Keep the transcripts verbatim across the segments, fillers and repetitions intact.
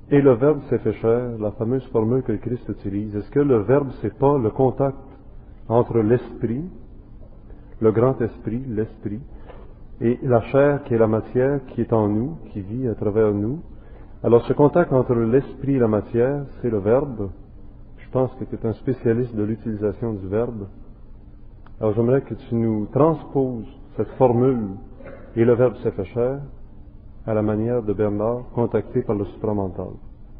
Et le Verbe s'est fait chair, la fameuse formule que le Christ utilise. Est-ce que le Verbe, c'est pas le contact entre l'Esprit, le grand Esprit, l'Esprit, et la chair qui est la matière qui est en nous, qui vit à travers nous? Alors ce contact entre l'Esprit et la matière, c'est le Verbe. Je pense que tu es un spécialiste de l'utilisation du Verbe. Alors j'aimerais que tu nous transposes cette formule « et le Verbe s'est fait chair » à la manière de Bernard, contacté par le supramental.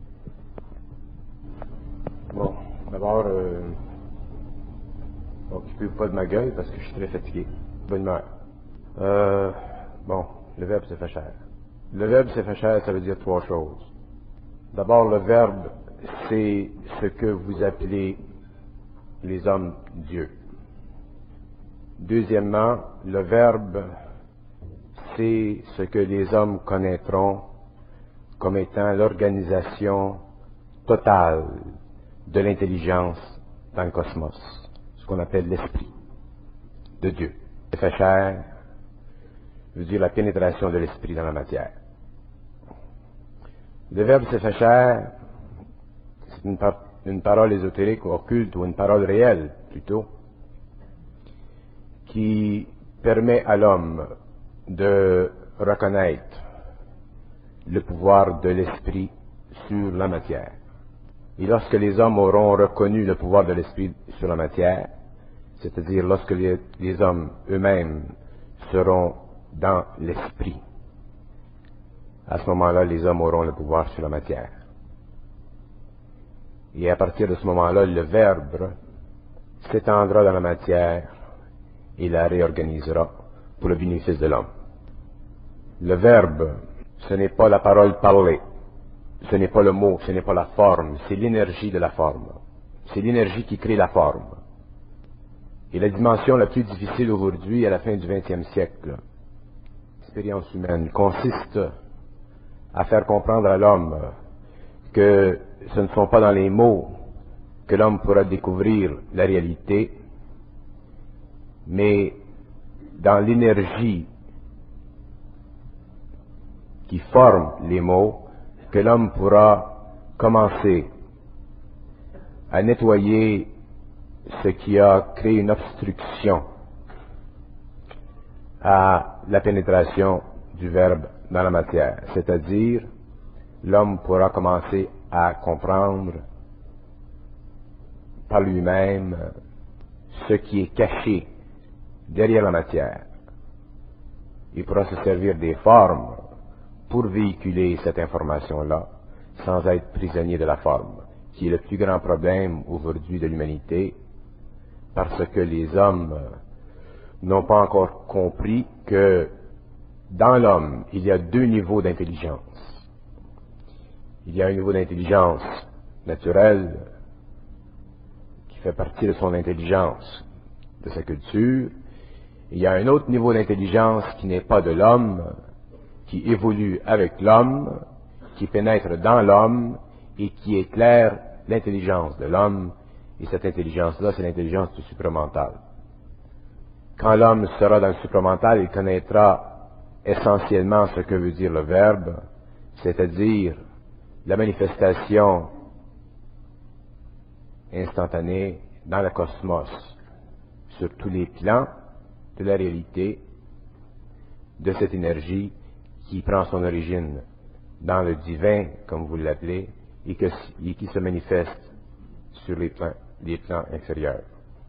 Bon, d'abord, euh, occupez-vous pas de ma gueule parce que je suis très fatigué. Bonne humeur. Euh, bon, le Verbe s'est fait chair. Le Verbe s'est fait chair, ça veut dire trois choses. D'abord, le Verbe, c'est ce que vous appelez les hommes Dieu. Deuxièmement, le Verbe, c'est ce que les hommes connaîtront comme étant l'organisation totale de l'intelligence dans le cosmos, ce qu'on appelle l'esprit de Dieu. Le fait chair veut dire la pénétration de l'esprit dans la matière. Le Verbe s'est fait chair, c'est une, par une parole ésotérique ou occulte, ou une parole réelle plutôt, qui permet à l'homme de reconnaître le pouvoir de l'esprit sur la matière. Et lorsque les hommes auront reconnu le pouvoir de l'esprit sur la matière, c'est-à-dire lorsque les, les hommes eux-mêmes seront dans l'esprit, à ce moment-là, les hommes auront le pouvoir sur la matière. Et à partir de ce moment-là, le Verbe s'étendra dans la matière et la réorganisera pour le bénéfice de l'homme. Le Verbe, ce n'est pas la parole parlée, ce n'est pas le mot, ce n'est pas la forme, c'est l'énergie de la forme. C'est l'énergie qui crée la forme. Et la dimension la plus difficile aujourd'hui, à la fin du vingtième siècle, l'expérience humaine, consiste à faire comprendre à l'homme que ce ne sont pas dans les mots que l'homme pourra découvrir la réalité, mais dans l'énergie qui forme les mots, que l'homme pourra commencer à nettoyer ce qui a créé une obstruction à la pénétration du Verbe dans la matière. C'est-à-dire, l'homme pourra commencer à comprendre par lui-même ce qui est caché derrière la matière. Il pourra se servir des formes pour véhiculer cette information-là, sans être prisonnier de la forme, qui est le plus grand problème aujourd'hui de l'humanité, parce que les hommes n'ont pas encore compris que dans l'homme, il y a deux niveaux d'intelligence. Il y a un niveau d'intelligence naturelle, qui fait partie de son intelligence, de sa culture. Il y a un autre niveau d'intelligence qui n'est pas de l'homme, qui évolue avec l'homme, qui pénètre dans l'homme et qui éclaire l'intelligence de l'homme. Et cette intelligence-là, c'est l'intelligence du supramental. Quand l'homme sera dans le supramental, il connaîtra essentiellement ce que veut dire le Verbe, c'est-à-dire la manifestation instantanée dans le cosmos, sur tous les plans de la réalité, de cette énergie qui prend son origine dans le divin, comme vous l'appelez, et, que, et qui se manifeste sur les plans, les plans inférieurs.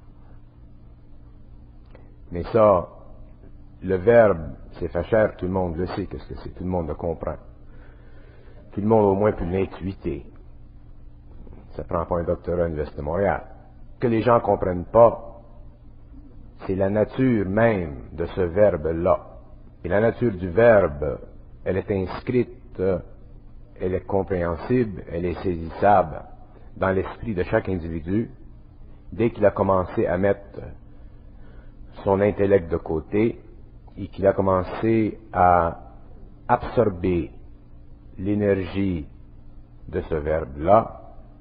Mais ça, le Verbe s'est fait chair, tout le monde le sait, qu'est-ce que c'est, tout le monde le comprend. Tout le monde au moins peut l'intuiter. Ça prend pas un doctorat à l'Université de Montréal. Ce que les gens ne comprennent pas, c'est la nature même de ce Verbe-là. Et la nature du Verbe, elle est inscrite, elle est compréhensible, elle est saisissable dans l'esprit de chaque individu dès qu'il a commencé à mettre son intellect de côté et qu'il a commencé à absorber l'énergie de ce Verbe-là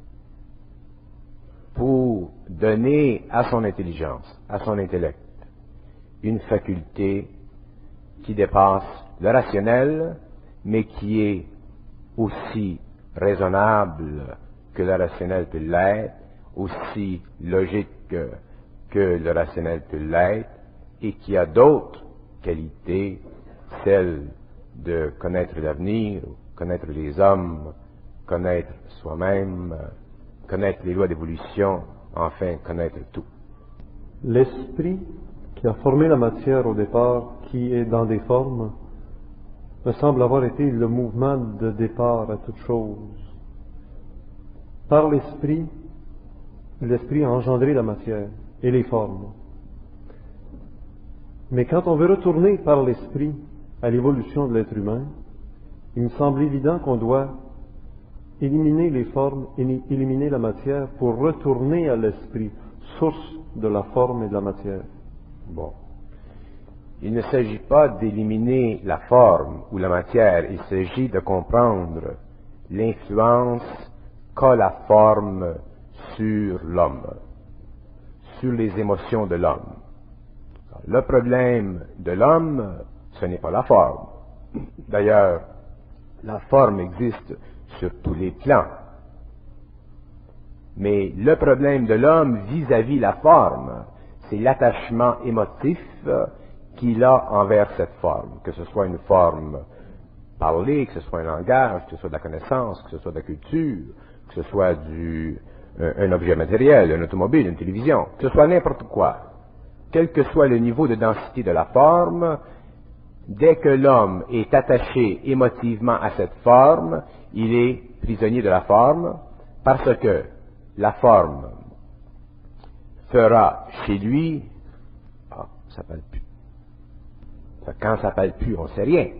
pour donner à son intelligence, à son intellect, une faculté qui dépasse le rationnel, mais qui est aussi raisonnable que le rationnel peut l'être, aussi logique que, que le rationnel peut l'être, et qui a d'autres qualités, celles de connaître l'avenir, connaître les hommes, connaître soi-même, connaître les lois d'évolution, enfin connaître tout. L'esprit qui a formé la matière au départ, qui est dans des formes, me semble avoir été le mouvement de départ à toute chose. Par l'esprit, l'esprit a engendré la matière et les formes. Mais quand on veut retourner par l'esprit à l'évolution de l'être humain, il me semble évident qu'on doit éliminer les formes, éliminer la matière pour retourner à l'esprit, source de la forme et de la matière. Bon. Il ne s'agit pas d'éliminer la forme ou la matière, il s'agit de comprendre l'influence qu'a la forme sur l'homme, sur les émotions de l'homme. Le problème de l'homme, ce n'est pas la forme. D'ailleurs, la forme existe sur tous les plans. Mais le problème de l'homme vis-à-vis la forme, c'est l'attachement émotif qu'il a envers cette forme, que ce soit une forme parlée, que ce soit un langage, que ce soit de la connaissance, que ce soit de la culture, que ce soit du, un, un objet matériel, un automobile, une télévision, que ce soit n'importe quoi. Quel que soit le niveau de densité de la forme, dès que l'homme est attaché émotivement à cette forme, il est prisonnier de la forme, parce que la forme fera chez lui, ah, ça parle plus. Quand ça parle plus, on ne sait rien.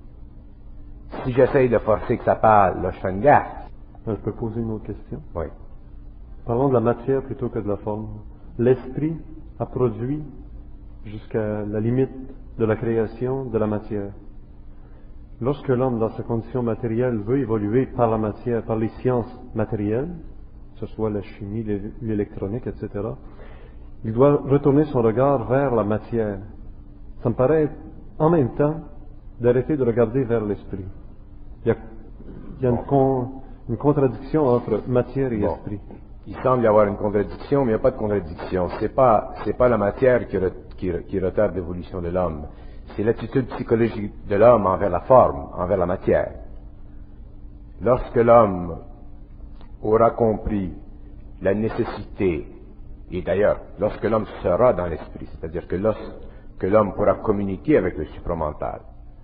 Si j'essaye de forcer que ça parle, là, je fais une gaffe. Je peux poser une autre question? Oui. Parlons de la matière plutôt que de la forme. L'esprit a produit jusqu'à la limite de la création de la matière. Lorsque l'homme, dans sa condition matérielle, veut évoluer par la matière, par les sciences matérielles, que ce soit la chimie, l'électronique, et cetera, il doit retourner son regard vers la matière. Ça me paraît, en même temps, d'arrêter de regarder vers l'esprit. Il y a, il y a une, con, une contradiction entre matière et bon. esprit. Il semble y avoir une contradiction, mais il n'y a pas de contradiction. C'est pas, c'est pas la matière qui, re, qui, qui retarde l'évolution de l'homme. C'est l'attitude psychologique de l'homme envers la forme, envers la matière. Lorsque l'homme aura compris la nécessité, et d'ailleurs, lorsque l'homme sera dans l'esprit, c'est-à-dire que lorsque l'homme pourra communiquer avec le supramental,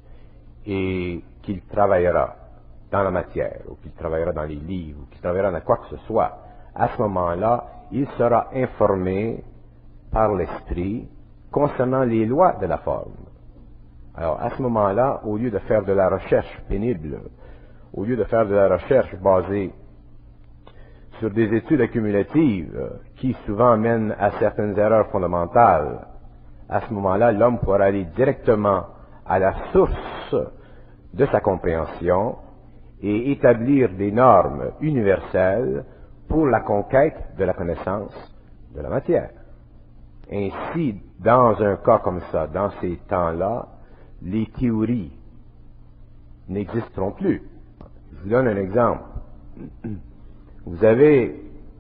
et qu'il travaillera dans la matière, ou qu'il travaillera dans les livres, ou qu'il travaillera dans quoi que ce soit, à ce moment-là, il sera informé par l'esprit concernant les lois de la forme. Alors, à ce moment-là, au lieu de faire de la recherche pénible, au lieu de faire de la recherche basée sur des études accumulatives qui souvent mènent à certaines erreurs fondamentales, à ce moment-là, l'homme pourra aller directement à la source de sa compréhension et établir des normes universelles pour la conquête de la connaissance de la matière. Ainsi, dans un cas comme ça, dans ces temps-là, les théories n'existeront plus. Je vous donne un exemple. Vous avez,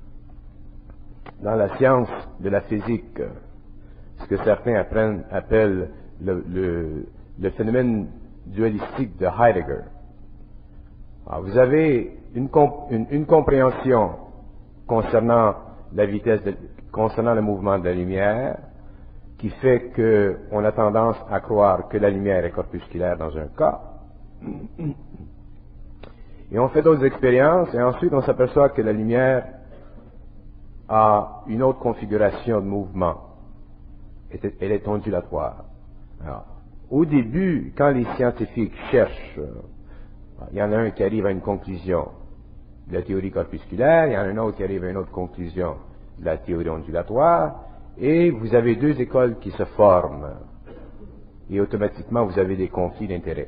dans la science de la physique, ce que certains apprennent, appellent le, le, le phénomène dualistique de Heidegger. Alors, vous avez une, comp une, une compréhension concernant la vitesse, de, concernant le mouvement de la lumière, qui fait qu'on a tendance à croire que la lumière est corpusculaire dans un cas. Et on fait d'autres expériences, et ensuite on s'aperçoit que la lumière a une autre configuration de mouvement. Elle est ondulatoire. Alors, au début, quand les scientifiques cherchent, il y en a un qui arrive à une conclusion de la théorie corpusculaire, il y en a un autre qui arrive à une autre conclusion de la théorie ondulatoire, et vous avez deux écoles qui se forment, et automatiquement vous avez des conflits d'intérêts.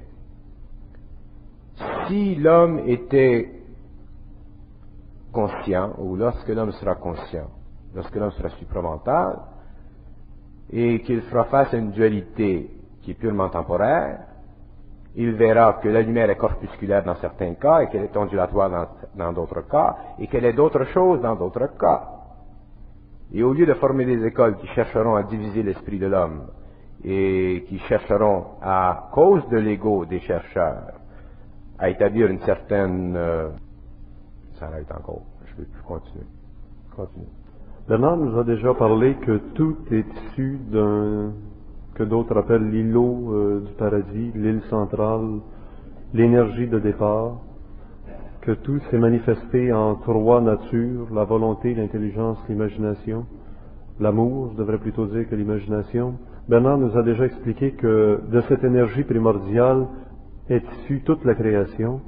Si l'homme était conscient, ou lorsque l'homme sera conscient, lorsque l'homme sera supramental, et qu'il fera face à une dualité qui est purement temporaire, il verra que la lumière est corpusculaire dans certains cas et qu'elle est ondulatoire dans, dans d'autres cas et qu'elle est d'autres choses dans d'autres cas. Et au lieu de former des écoles qui chercheront à diviser l'esprit de l'homme et qui chercheront, à cause de l'ego des chercheurs, à établir une certaine... Euh, ça arrête encore, je ne vais plus continuer. Continue. Bernard nous a déjà parlé que tout est issu d'un, que d'autres appellent l'îlot euh, du paradis, l'île centrale, l'énergie de départ, que tout s'est manifesté en trois natures, la volonté, l'intelligence, l'imagination, l'amour, je devrais plutôt dire que l'imagination. Bernard nous a déjà expliqué que de cette énergie primordiale est issue toute la création.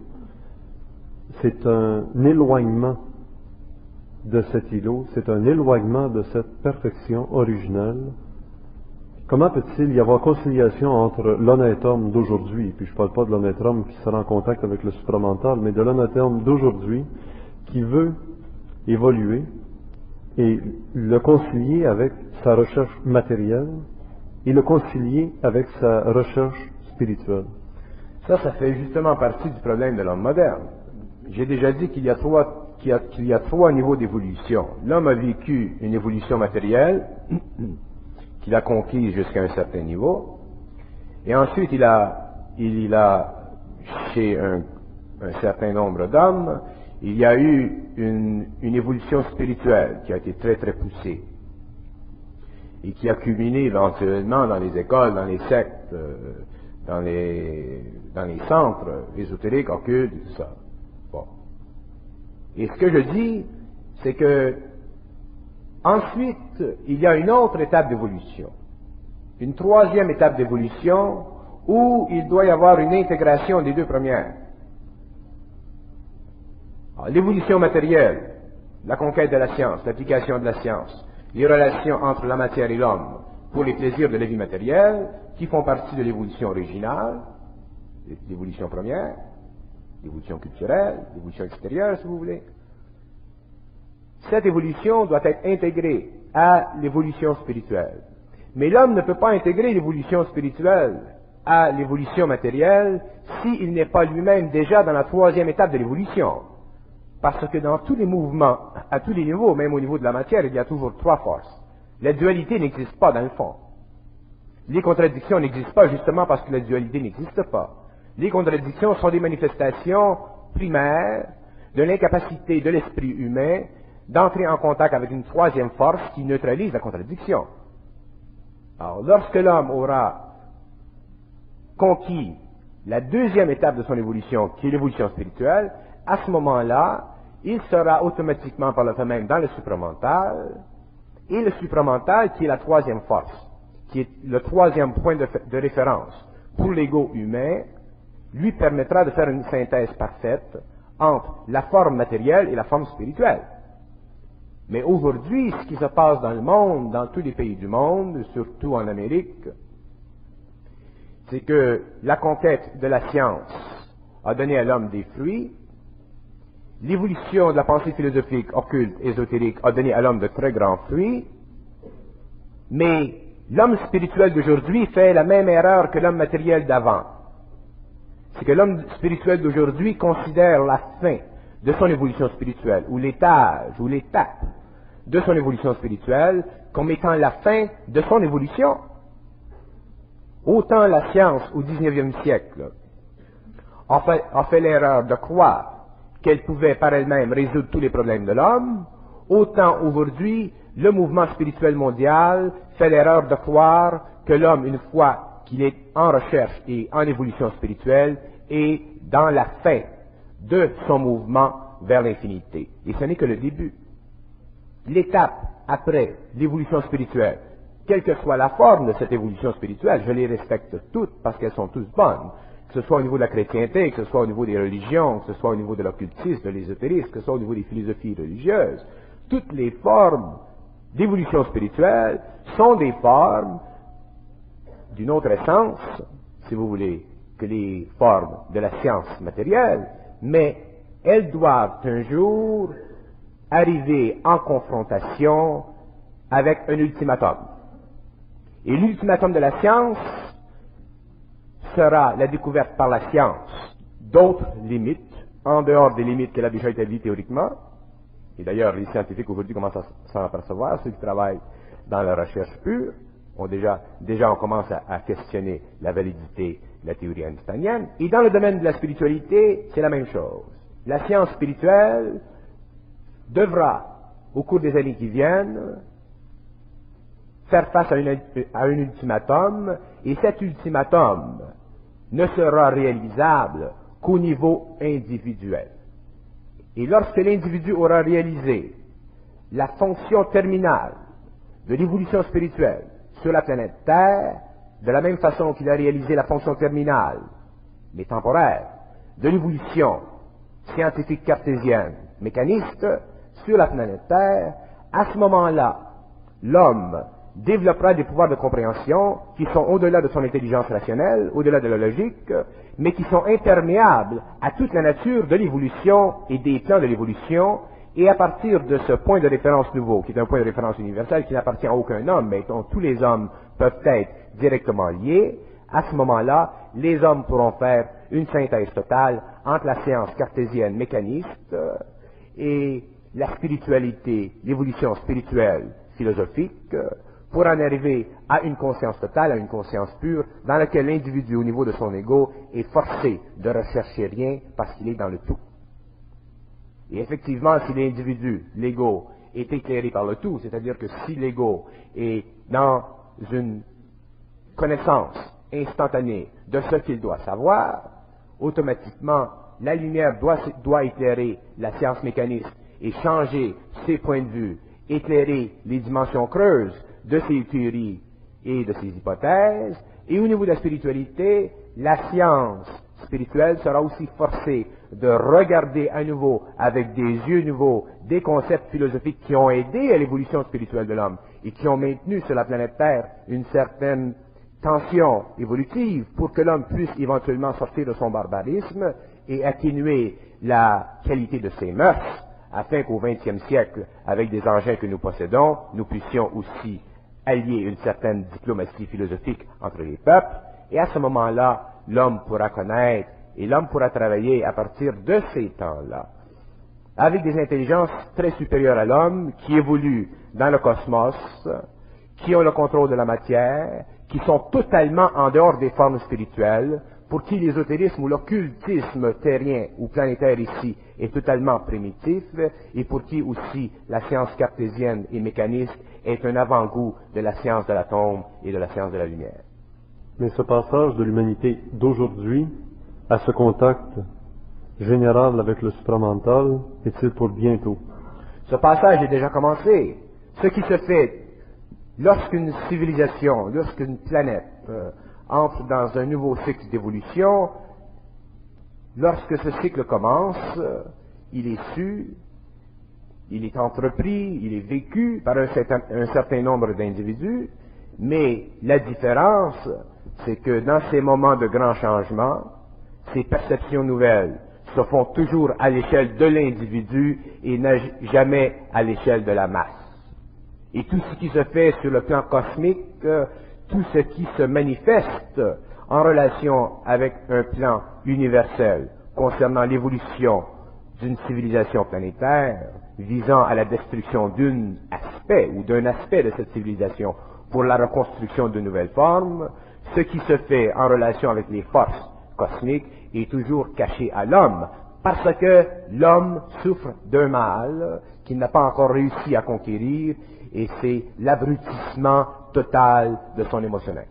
C'est un éloignement de cet îlot, c'est un éloignement de cette perfection originelle. Comment peut-il y avoir conciliation entre l'honnête homme d'aujourd'hui, puis je ne parle pas de l'honnête homme qui sera en contact avec le supramental, mais de l'honnête homme d'aujourd'hui qui veut évoluer et le concilier avec sa recherche matérielle et le concilier avec sa recherche spirituelle? Ça, ça fait justement partie du problème de l'homme moderne. J'ai déjà dit qu'il y a trois Qu'il y, a, qu'il y a trois niveaux d'évolution. L'homme a vécu une évolution matérielle qu'il a conquise jusqu'à un certain niveau, et ensuite il a, il, il a chez un, un certain nombre d'hommes, il y a eu une, une évolution spirituelle qui a été très très poussée, et qui a culminé éventuellement dans les écoles, dans les sectes, euh, dans, les, dans les centres ésotériques, occultes, et tout ça. Bon. Et ce que je dis, c'est que ensuite, il y a une autre étape d'évolution, une troisième étape d'évolution où il doit y avoir une intégration des deux premières. L'évolution matérielle, la conquête de la science, l'application de la science, les relations entre la matière et l'homme pour les plaisirs de la vie matérielle, qui font partie de l'évolution originale, l'évolution première, l'évolution culturelle, l'évolution extérieure, si vous voulez. Cette évolution doit être intégrée à l'évolution spirituelle. Mais l'homme ne peut pas intégrer l'évolution spirituelle à l'évolution matérielle s'il n'est pas lui-même déjà dans la troisième étape de l'évolution. Parce que dans tous les mouvements, à tous les niveaux, même au niveau de la matière, il y a toujours trois forces. La dualité n'existe pas dans le fond. Les contradictions n'existent pas justement parce que la dualité n'existe pas. Les contradictions sont des manifestations primaires de l'incapacité de l'esprit humain d'entrer en contact avec une troisième force qui neutralise la contradiction. Alors, lorsque l'homme aura conquis la deuxième étape de son évolution, qui est l'évolution spirituelle, à ce moment-là, il sera automatiquement par le fait même dans le supramental, et le supramental qui est la troisième force, qui est le troisième point de, de référence pour l'ego humain, lui permettra de faire une synthèse parfaite entre la forme matérielle et la forme spirituelle. Mais aujourd'hui, ce qui se passe dans le monde, dans tous les pays du monde, surtout en Amérique, c'est que la conquête de la science a donné à l'homme des fruits, l'évolution de la pensée philosophique, occulte, ésotérique a donné à l'homme de très grands fruits, mais l'homme spirituel d'aujourd'hui fait la même erreur que l'homme matériel d'avant. C'est que l'homme spirituel d'aujourd'hui considère la fin de son évolution spirituelle, ou l'étage, ou l'étape de son évolution spirituelle, comme étant la fin de son évolution. Autant la science au dix-neuvième siècle a fait, a fait l'erreur de croire qu'elle pouvait par elle-même résoudre tous les problèmes de l'homme, autant aujourd'hui le mouvement spirituel mondial fait l'erreur de croire que l'homme, une fois qu'il est en recherche et en évolution spirituelle, est dans la fin de son mouvement vers l'infinité. Et ce n'est que le début. L'étape après l'évolution spirituelle, quelle que soit la forme de cette évolution spirituelle, je les respecte toutes parce qu'elles sont toutes bonnes, que ce soit au niveau de la chrétienté, que ce soit au niveau des religions, que ce soit au niveau de l'occultisme, de l'ésotérisme, que ce soit au niveau des philosophies religieuses, toutes les formes d'évolution spirituelle sont des formes d'une autre essence, si vous voulez, que les formes de la science matérielle, mais elles doivent un jour arriver en confrontation avec un ultimatum. Et l'ultimatum de la science sera la découverte par la science d'autres limites, en dehors des limites qu'elle a déjà établies théoriquement. Et d'ailleurs, les scientifiques aujourd'hui commencent à s'en apercevoir, ceux qui travaillent dans la recherche pure, ont déjà, déjà on commence à, à questionner la validité de la théorie einsteinienne. Et dans le domaine de la spiritualité, c'est la même chose. La science spirituelle devra, au cours des années qui viennent, faire face à, une, à un ultimatum, et cet ultimatum ne sera réalisable qu'au niveau individuel. Et lorsque l'individu aura réalisé la fonction terminale de l'évolution spirituelle sur la planète Terre, de la même façon qu'il a réalisé la fonction terminale, mais temporaire, de l'évolution scientifique cartésienne, mécaniste, sur la planète Terre, à ce moment-là, l'homme développera des pouvoirs de compréhension qui sont au-delà de son intelligence rationnelle, au-delà de la logique, mais qui sont imperméables à toute la nature de l'évolution et des plans de l'évolution, et à partir de ce point de référence nouveau, qui est un point de référence universel qui n'appartient à aucun homme, mais dont tous les hommes peuvent être directement liés, à ce moment-là, les hommes pourront faire une synthèse totale entre la science cartésienne mécaniste et la spiritualité, l'évolution spirituelle philosophique, pour en arriver à une conscience totale, à une conscience pure, dans laquelle l'individu, au niveau de son ego, est forcé de rechercher rien parce qu'il est dans le tout. Et effectivement, si l'individu, l'ego, est éclairé par le tout, c'est-à-dire que si l'ego est dans une connaissance instantanée de ce qu'il doit savoir, automatiquement, la lumière doit, doit éclairer la science mécaniste et changer ses points de vue, éclairer les dimensions creuses de ses théories et de ses hypothèses, et au niveau de la spiritualité, la science spirituelle sera aussi forcée de regarder à nouveau, avec des yeux nouveaux, des concepts philosophiques qui ont aidé à l'évolution spirituelle de l'homme et qui ont maintenu sur la planète Terre une certaine tension évolutive pour que l'homme puisse éventuellement sortir de son barbarisme et atténuer la qualité de ses mœurs, afin qu'au vingtième siècle, avec des engins que nous possédons, nous puissions aussi allier une certaine diplomatie philosophique entre les peuples, et à ce moment-là, l'homme pourra connaître et l'homme pourra travailler à partir de ces temps-là, avec des intelligences très supérieures à l'homme, qui évoluent dans le cosmos, qui ont le contrôle de la matière, qui sont totalement en dehors des formes spirituelles, pour qui l'ésotérisme ou l'occultisme terrien ou planétaire ici est totalement primitif, et pour qui aussi la science cartésienne et mécaniste est un avant-goût de la science de l'atome et de la science de la lumière. Mais ce passage de l'humanité d'aujourd'hui à ce contact général avec le supramental est-il pour bientôt? Ce passage est déjà commencé. Ce qui se fait lorsqu'une civilisation, lorsqu'une planète euh, entre dans un nouveau cycle d'évolution, lorsque ce cycle commence, euh, il est su, il est entrepris, il est vécu par un certain, un certain nombre d'individus, mais la différence, c'est que dans ces moments de grand changement, ces perceptions nouvelles se font toujours à l'échelle de l'individu et jamais à l'échelle de la masse. Et tout ce qui se fait sur le plan cosmique, euh, tout ce qui se manifeste en relation avec un plan universel concernant l'évolution d'une civilisation planétaire, visant à la destruction d'un aspect ou d'un aspect de cette civilisation pour la reconstruction de nouvelles formes, ce qui se fait en relation avec les forces cosmiques est toujours caché à l'homme, parce que l'homme souffre d'un mal qu'il n'a pas encore réussi à conquérir, et c'est l'abrutissement total de son émotionnel.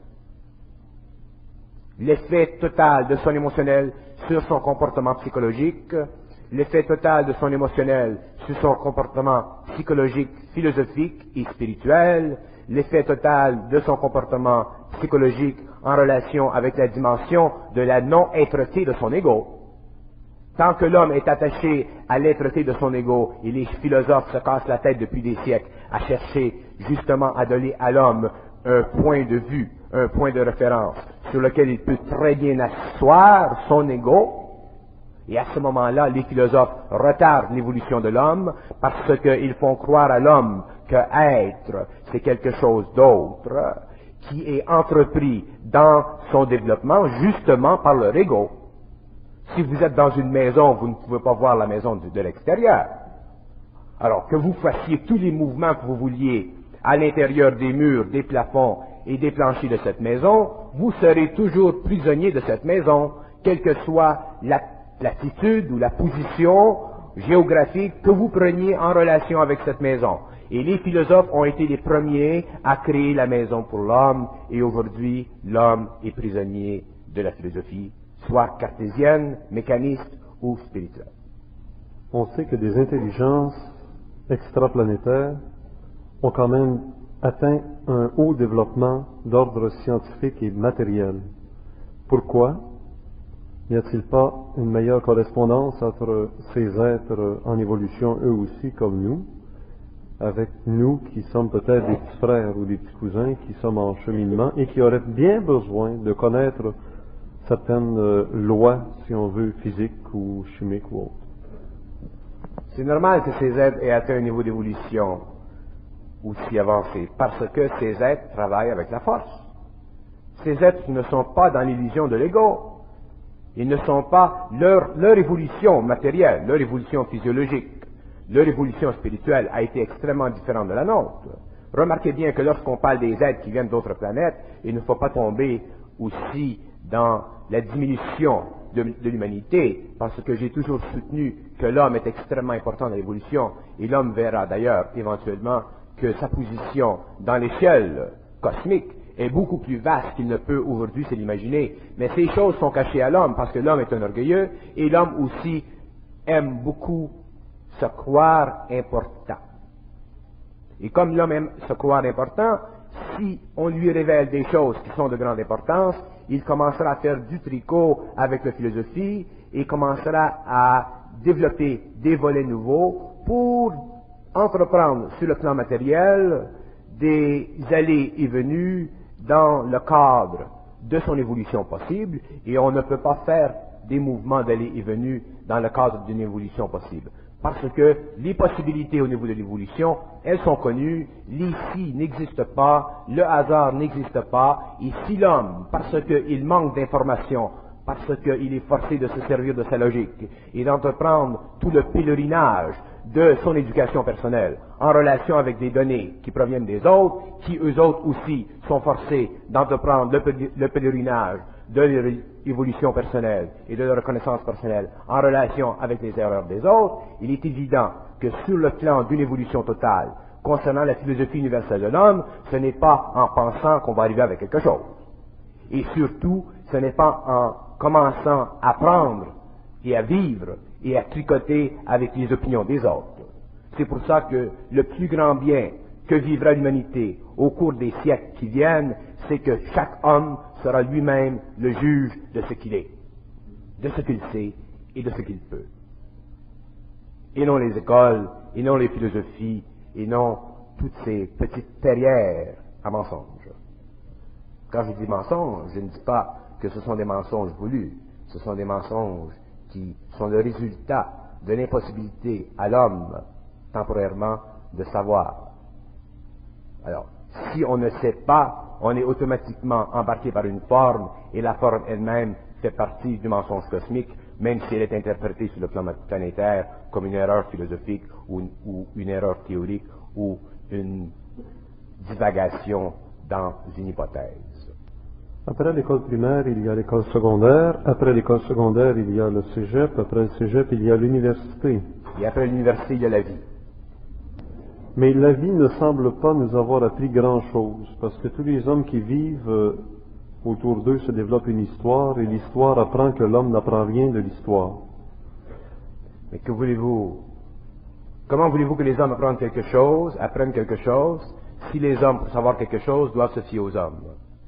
L'effet total de son émotionnel sur son comportement psychologique, l'effet total de son émotionnel sur son comportement psychologique, philosophique et spirituel, l'effet total de son comportement psychologique en relation avec la dimension de la non-êtreté de son ego. Tant que l'homme est attaché à l'êtreté de son ego, et les philosophes se cassent la tête depuis des siècles à chercher justement à donner à l'homme un point de vue, un point de référence sur lequel il peut très bien asseoir son ego, et à ce moment-là, les philosophes retardent l'évolution de l'homme parce qu'ils font croire à l'homme que être, c'est quelque chose d'autre, qui est entrepris dans son développement justement par leur ego. Si vous êtes dans une maison, vous ne pouvez pas voir la maison de, de l'extérieur. Alors que vous fassiez tous les mouvements que vous vouliez à l'intérieur des murs, des plafonds et des planchers de cette maison, vous serez toujours prisonnier de cette maison, quelle que soit la l'attitude ou la position géographique que vous preniez en relation avec cette maison. Et les philosophes ont été les premiers à créer la maison pour l'homme, et aujourd'hui, l'homme est prisonnier de la philosophie, soit cartésienne, mécaniste ou spirituelle. On sait que des intelligences extraplanétaires ont quand même atteint un haut développement d'ordre scientifique et matériel. Pourquoi? N'y a-t-il pas une meilleure correspondance entre ces êtres en évolution, eux aussi, comme nous, avec nous qui sommes peut-être des petits frères ou des petits cousins, qui sommes en cheminement et qui auraient bien besoin de connaître certaines euh, lois, si on veut, physiques ou chimiques ou autres? C'est normal que ces êtres aient atteint un niveau d'évolution aussi avancé, parce que ces êtres travaillent avec la force. Ces êtres ne sont pas dans l'illusion de l'ego. Ils ne sont pas, leur, leur évolution matérielle, leur évolution physiologique, leur évolution spirituelle a été extrêmement différente de la nôtre. Remarquez bien que lorsqu'on parle des êtres qui viennent d'autres planètes, il ne faut pas tomber aussi dans la diminution de, de l'humanité, parce que j'ai toujours soutenu que l'homme est extrêmement important dans l'évolution, et l'homme verra d'ailleurs éventuellement que sa position dans l'échelle cosmique est beaucoup plus vaste qu'il ne peut aujourd'hui se l'imaginer. Mais ces choses sont cachées à l'homme parce que l'homme est un orgueilleux et l'homme aussi aime beaucoup se croire important. Et comme l'homme aime se croire important, si on lui révèle des choses qui sont de grande importance, il commencera à faire du tricot avec la philosophie et commencera à développer des volets nouveaux pour entreprendre sur le plan matériel des allées et venues dans le cadre de son évolution possible, et on ne peut pas faire des mouvements d'aller et venue dans le cadre d'une évolution possible. Parce que les possibilités au niveau de l'évolution, elles sont connues, l'ici n'existe pas, le hasard n'existe pas, et si l'homme, parce qu'il manque d'informations, parce qu'il est forcé de se servir de sa logique, et d'entreprendre tout le pèlerinage de son éducation personnelle, en relation avec des données qui proviennent des autres, qui eux autres aussi sont forcés d'entreprendre le, le pèlerinage de leur évolution personnelle et de leur reconnaissance personnelle en relation avec les erreurs des autres, il est évident que sur le plan d'une évolution totale, concernant la philosophie universelle de l'homme, ce n'est pas en pensant qu'on va arriver avec quelque chose. Et surtout, ce n'est pas en commençant à prendre et à vivre et à tricoter avec les opinions des autres. C'est pour ça que le plus grand bien que vivra l'humanité au cours des siècles qui viennent, c'est que chaque homme sera lui-même le juge de ce qu'il est, de ce qu'il sait et de ce qu'il peut. Et non les écoles, et non les philosophies, et non toutes ces petites terrières à mensonges. Quand je dis mensonges, je ne dis pas que ce sont des mensonges voulus, ce sont des mensonges qui sont le résultat de l'impossibilité à l'homme, temporairement, de savoir. Alors, si on ne sait pas, on est automatiquement embarqué par une forme, et la forme elle-même fait partie du mensonge cosmique, même si elle est interprétée sur le plan planétaire comme une erreur philosophique ou une, ou une erreur théorique ou une divagation dans une hypothèse. Après l'école primaire, il y a l'école secondaire. Après l'école secondaire, il y a le cégep. Après le cégep, il y a l'université. Et après l'université, il y a la vie. Mais la vie ne semble pas nous avoir appris grand-chose, parce que tous les hommes qui vivent euh, autour d'eux se développent une histoire, et l'histoire apprend que l'homme n'apprend rien de l'histoire. Mais que voulez-vous? Comment voulez-vous que les hommes apprennent quelque chose, apprennent quelque chose, si les hommes, pour savoir quelque chose, doivent se fier aux hommes?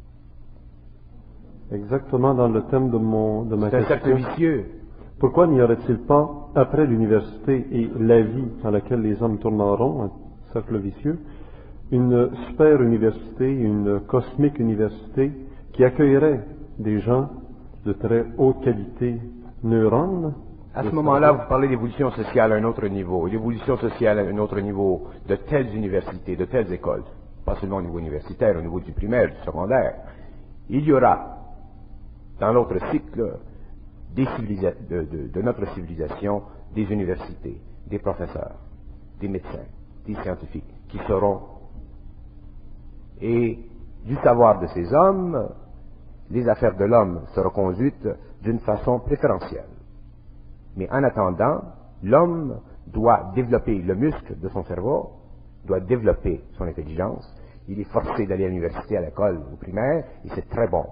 Exactement dans le thème de, mon, de ma C'est un question. cercle vicieux. Pourquoi n'y aurait-il pas, après l'université et la vie dans laquelle les hommes tournent en rond, un cercle vicieux, une super université, une cosmique université qui accueillerait des gens de très haute qualité, neurones? À ce moment-là, vous parlez d'évolution sociale à un autre niveau, l'évolution sociale à un autre niveau, de telles universités, de telles écoles. pas seulement au niveau universitaire, au niveau du primaire, du secondaire. Il y aura, dans l'autre cycle des de, de, de notre civilisation, des universités, des professeurs, des médecins, des scientifiques, qui seront, et du savoir de ces hommes, les affaires de l'homme seront conduites d'une façon préférentielle. Mais en attendant, l'homme doit développer le muscle de son cerveau, doit développer son intelligence. Il est forcé d'aller à l'université, à l'école, au primaire, et c'est très bon.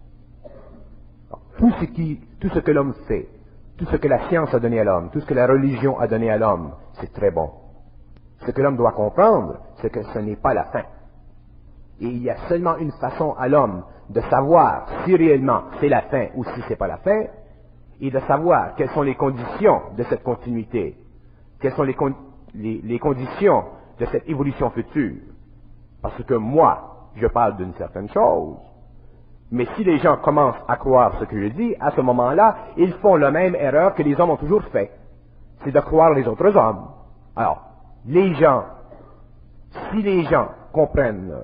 Tout ce, qui, tout ce que l'homme fait, tout ce que la science a donné à l'homme, tout ce que la religion a donné à l'homme, c'est très bon. Ce que l'homme doit comprendre, c'est que ce n'est pas la fin. Et il y a seulement une façon à l'homme de savoir si réellement c'est la fin ou si c'est pas la fin, et de savoir quelles sont les conditions de cette continuité, quelles sont les, con les, les conditions de cette évolution future. Parce que moi, je parle d'une certaine chose, mais si les gens commencent à croire ce que je dis, à ce moment-là, ils font la même erreur que les hommes ont toujours fait. C'est de croire les autres hommes. Alors, les gens, si les gens comprennent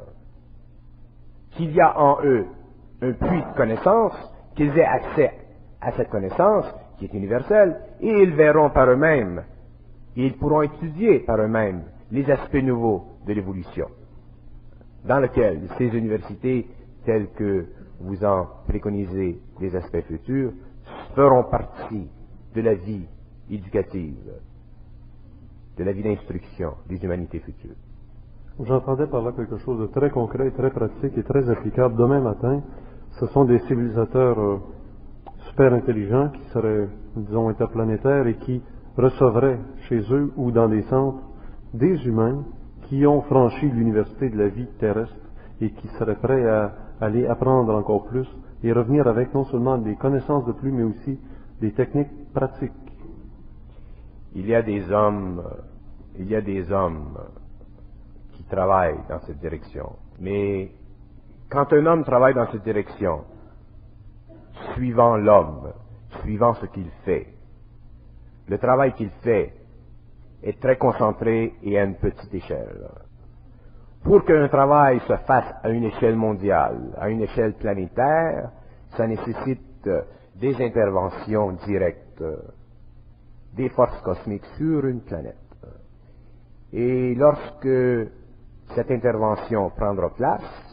qu'il y a en eux un puits de connaissance, qu'ils aient accès à cette connaissance qui est universelle, et ils verront par eux-mêmes, et ils pourront étudier par eux-mêmes les aspects nouveaux de l'évolution, dans lesquels ces universités, telles que vous en préconisez les aspects futurs, feront partie de la vie éducative, de la vie d'instruction des humanités futures. J'entendais par là quelque chose de très concret, très pratique et très applicable. Demain matin, ce sont des civilisateurs euh, super intelligents qui seraient, disons, interplanétaires et qui recevraient chez eux ou dans des centres des humains qui ont franchi l'université de la vie terrestre et qui seraient prêts à aller apprendre encore plus et revenir avec non seulement des connaissances de plus, mais aussi des techniques pratiques. Il y a des hommes, il y a des hommes qui travaillent dans cette direction. Mais quand un homme travaille dans cette direction, suivant l'homme, suivant ce qu'il fait, le travail qu'il fait est très concentré et à une petite échelle. Pour qu'un travail se fasse à une échelle mondiale, à une échelle planétaire, ça nécessite des interventions directes des forces cosmiques sur une planète. Et lorsque cette intervention prendra place,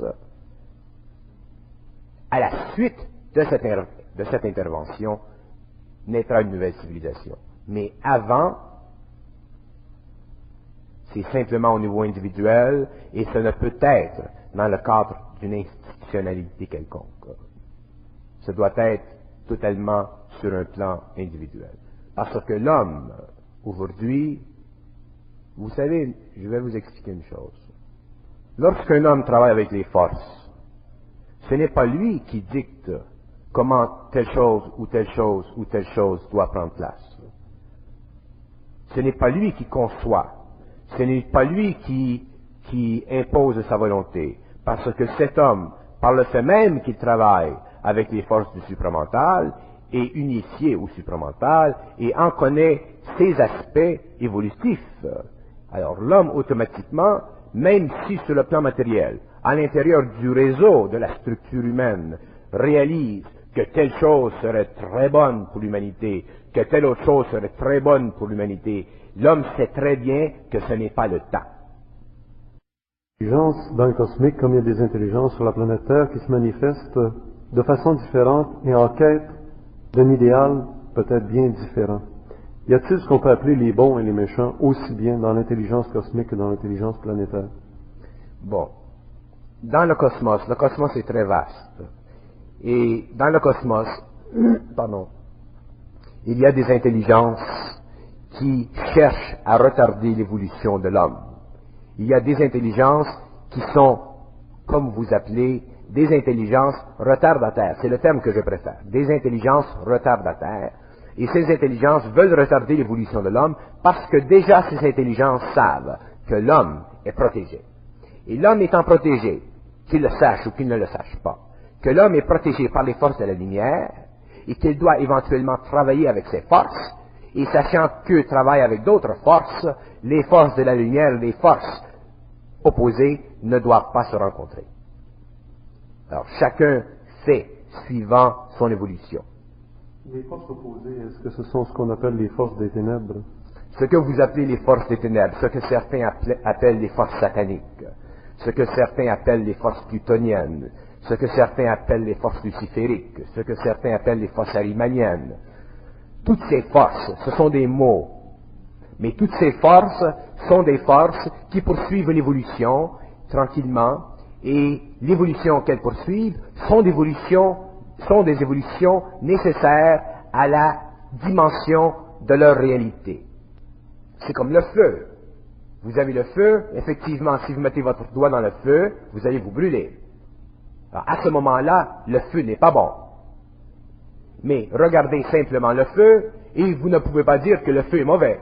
à la suite de cette, de cette intervention, naîtra une nouvelle civilisation. Mais avant, c'est simplement au niveau individuel et ce ne peut être dans le cadre d'une institutionnalité quelconque. Ce doit être totalement sur un plan individuel. Parce que l'homme, aujourd'hui, vous savez, je vais vous expliquer une chose. Lorsqu'un homme travaille avec les forces, ce n'est pas lui qui dicte comment telle chose ou telle chose ou telle chose doit prendre place. Ce n'est pas lui qui conçoit. Ce n'est pas lui qui, qui impose sa volonté. Parce que cet homme, par le fait même qu'il travaille avec les forces du supramental, est unifié au supramental et en connaît ses aspects évolutifs. Alors l'homme, automatiquement, même si sur le plan matériel, à l'intérieur du réseau de la structure humaine, réalise que telle chose serait très bonne pour l'humanité, que telle autre chose serait très bonne pour l'humanité, l'homme sait très bien que ce n'est pas le temps. Intelligence dans le cosmique, comme il y a des intelligences sur la planète Terre qui se manifestent de façon différente et en quête d'un idéal peut-être bien différent. Y a-t-il ce qu'on peut appeler les bons et les méchants aussi bien dans l'intelligence cosmique que dans l'intelligence planétaire? Bon. Dans le cosmos, le cosmos est très vaste. Et dans le cosmos, pardon, il y a des intelligences qui cherchent à retarder l'évolution de l'homme. Il y a des intelligences qui sont, comme vous appelez, des intelligences retardataires. C'est le terme que je préfère. Des intelligences retardataires. Et ces intelligences veulent retarder l'évolution de l'homme parce que déjà ces intelligences savent que l'homme est protégé. Et l'homme étant protégé, qu'il le sache ou qu'il ne le sache pas, que l'homme est protégé par les forces de la lumière et qu'il doit éventuellement travailler avec ces forces, et sachant qu'eux travaillent avec d'autres forces, les forces de la lumière, les forces opposés ne doivent pas se rencontrer. Alors, chacun fait suivant son évolution. Les forces opposées, est-ce que ce sont ce qu'on appelle les forces des ténèbres? Ce que vous appelez les forces des ténèbres, ce que certains appellent les forces sataniques, ce que certains appellent les forces plutoniennes, ce que certains appellent les forces lucifériques, ce que certains appellent les forces arimaniennes. Toutes ces forces, ce sont des mots. Mais toutes ces forces sont des forces qui poursuivent une évolution tranquillement, et l'évolution qu'elles poursuivent sont des évolutions, sont des évolutions nécessaires à la dimension de leur réalité. C'est comme le feu. Vous avez le feu, effectivement, si vous mettez votre doigt dans le feu, vous allez vous brûler. Alors, à ce moment-là, le feu n'est pas bon. Mais regardez simplement le feu, et vous ne pouvez pas dire que le feu est mauvais.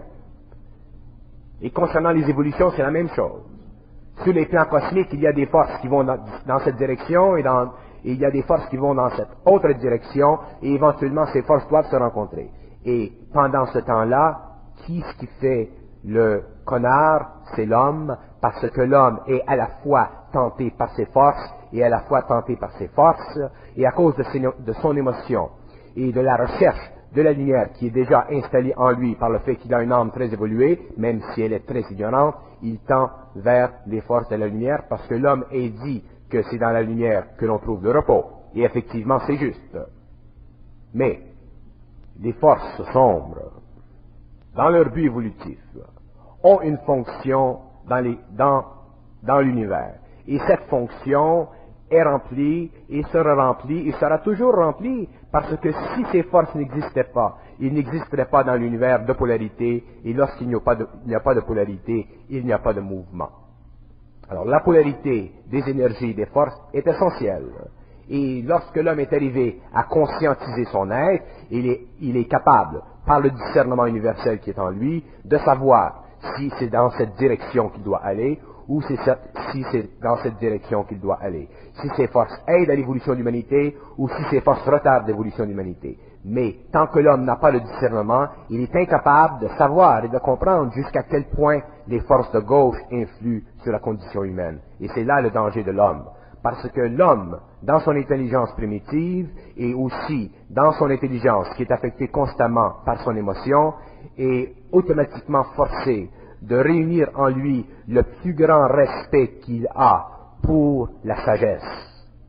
Et concernant les évolutions, c'est la même chose. Sur les plans cosmiques, il y a des forces qui vont dans, dans cette direction, et, dans, et il y a des forces qui vont dans cette autre direction, et éventuellement, ces forces doivent se rencontrer. Et pendant ce temps-là, qui ce qui fait le connard? C'est l'homme, parce que l'homme est à la fois tenté par ses forces, et à la fois tenté par ses forces, et à cause de, ses, de son émotion, et de la recherche de la lumière qui est déjà installée en lui par le fait qu'il a une âme très évoluée, même si elle est très ignorante, il tend vers les forces de la lumière, parce que l'homme est dit que c'est dans la lumière que l'on trouve le repos. Et effectivement, c'est juste. Mais, les forces sombres, dans leur but évolutif, ont une fonction dans, les, dans, dans l'univers. Et cette fonction est remplie, et sera remplie, et sera toujours remplie, parce que si ces forces n'existaient pas, il n'existerait pas dans l'univers de polarité, et lorsqu'il n'y a pas de, il n'y a pas de polarité, il n'y a pas de mouvement. Alors, la polarité des énergies et des forces est essentielle. Et lorsque l'homme est arrivé à conscientiser son être, il est, il est capable, par le discernement universel qui est en lui, de savoir si c'est dans cette direction qu'il doit aller, ou si c'est dans cette direction qu'il doit aller. Si ces forces aident à l'évolution de l'humanité, ou si ces forces retardent l'évolution de l'humanité. Mais tant que l'homme n'a pas le discernement, il est incapable de savoir et de comprendre jusqu'à quel point les forces de gauche influent sur la condition humaine. Et c'est là le danger de l'homme. Parce que l'homme, dans son intelligence primitive, et aussi dans son intelligence qui est affectée constamment par son émotion, est automatiquement forcé de réunir en lui le plus grand respect qu'il a pour la sagesse.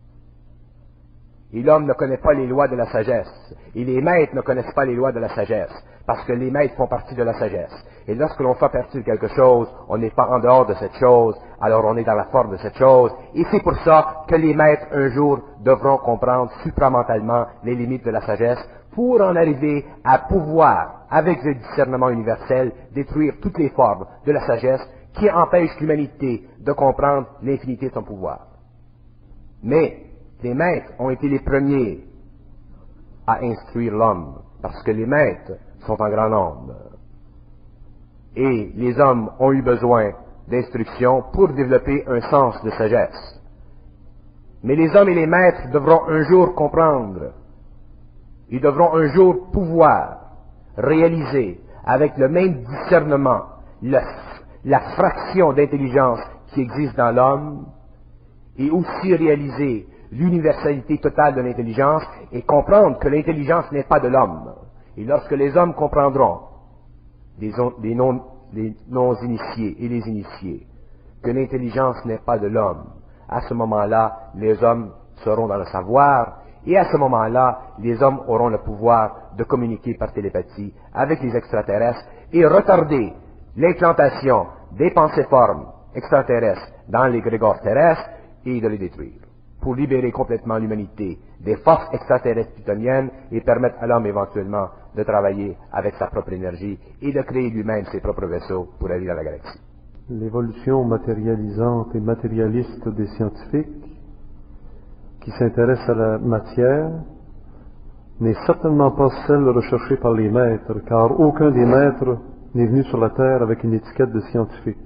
Et l'homme ne connaît pas les lois de la sagesse. Et les maîtres ne connaissent pas les lois de la sagesse. Parce que les maîtres font partie de la sagesse. Et lorsque l'on fait partie de quelque chose, on n'est pas en dehors de cette chose, alors on est dans la forme de cette chose. Et c'est pour ça que les maîtres, un jour, devront comprendre supramentalement les limites de la sagesse pour en arriver à pouvoir, avec le discernement universel, détruire toutes les formes de la sagesse qui empêchent l'humanité de comprendre l'infinité de son pouvoir. Mais les maîtres ont été les premiers à instruire l'homme, parce que les maîtres sont en grand nombre. Et les hommes ont eu besoin d'instruction pour développer un sens de sagesse. Mais les hommes et les maîtres devront un jour comprendre, ils devront un jour pouvoir réaliser avec le même discernement le, la fraction d'intelligence qui existe dans l'homme, et aussi réaliser l'universalité totale de l'intelligence et comprendre que l'intelligence n'est pas de l'homme. Et lorsque les hommes comprendront, les, les, non, les non-initiés et les initiés, que l'intelligence n'est pas de l'homme, à ce moment-là, les hommes seront dans le savoir, et à ce moment-là, les hommes auront le pouvoir de communiquer par télépathie avec les extraterrestres et retarder l'implantation des pensées-formes extraterrestres dans les grégores terrestres et de les détruire, pour libérer complètement l'humanité des forces extraterrestres plutoniennes et permettre à l'homme éventuellement de travailler avec sa propre énergie et de créer lui-même ses propres vaisseaux pour aller dans la galaxie. L'évolution matérialisante et matérialiste des scientifiques qui s'intéressent à la matière n'est certainement pas celle recherchée par les maîtres, car aucun des maîtres n'est venu sur la Terre avec une étiquette de scientifique.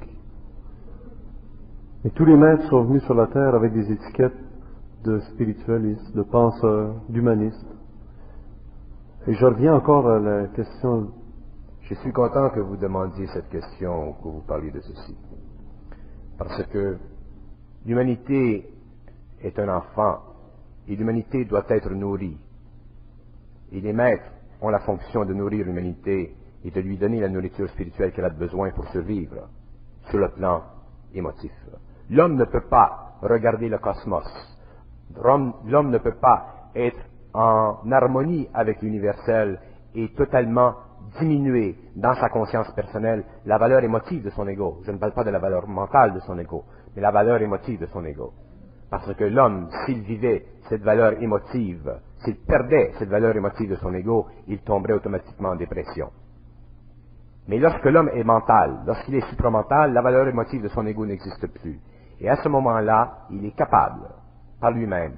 Et tous les maîtres sont venus sur la Terre avec des étiquettes de spiritualistes, de penseurs, d'humanistes. Et je reviens encore à la question. Je suis content que vous demandiez cette question, que vous parliez de ceci. Parce que l'humanité est un enfant et l'humanité doit être nourrie. Et les maîtres ont la fonction de nourrir l'humanité et de lui donner la nourriture spirituelle qu'elle a besoin pour survivre sur le plan émotif. L'homme ne peut pas regarder le cosmos. L'homme ne peut pas être en harmonie avec l'universel et totalement diminuer dans sa conscience personnelle la valeur émotive de son ego. Je ne parle pas de la valeur mentale de son ego, mais la valeur émotive de son ego. Parce que l'homme, s'il vivait cette valeur émotive, s'il perdait cette valeur émotive de son ego, il tomberait automatiquement en dépression. Mais lorsque l'homme est mental, lorsqu'il est supramental, la valeur émotive de son ego n'existe plus. Et à ce moment-là, il est capable, par lui-même,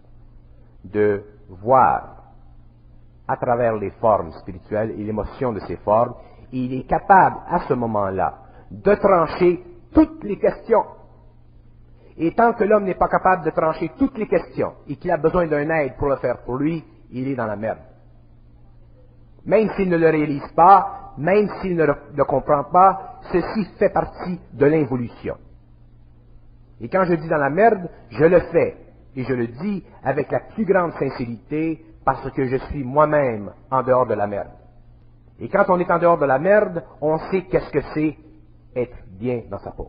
de voir à travers les formes spirituelles et l'émotion de ces formes, et il est capable, à ce moment-là, de trancher toutes les questions. Et tant que l'homme n'est pas capable de trancher toutes les questions, et qu'il a besoin d'un aide pour le faire pour lui, il est dans la merde. Même s'il ne le réalise pas, même s'il ne le, le comprend pas, ceci fait partie de l'involution. Et quand je dis dans la merde, je le fais, et je le dis avec la plus grande sincérité, parce que je suis moi-même en dehors de la merde. Et quand on est en dehors de la merde, on sait qu'est-ce que c'est être bien dans sa peau.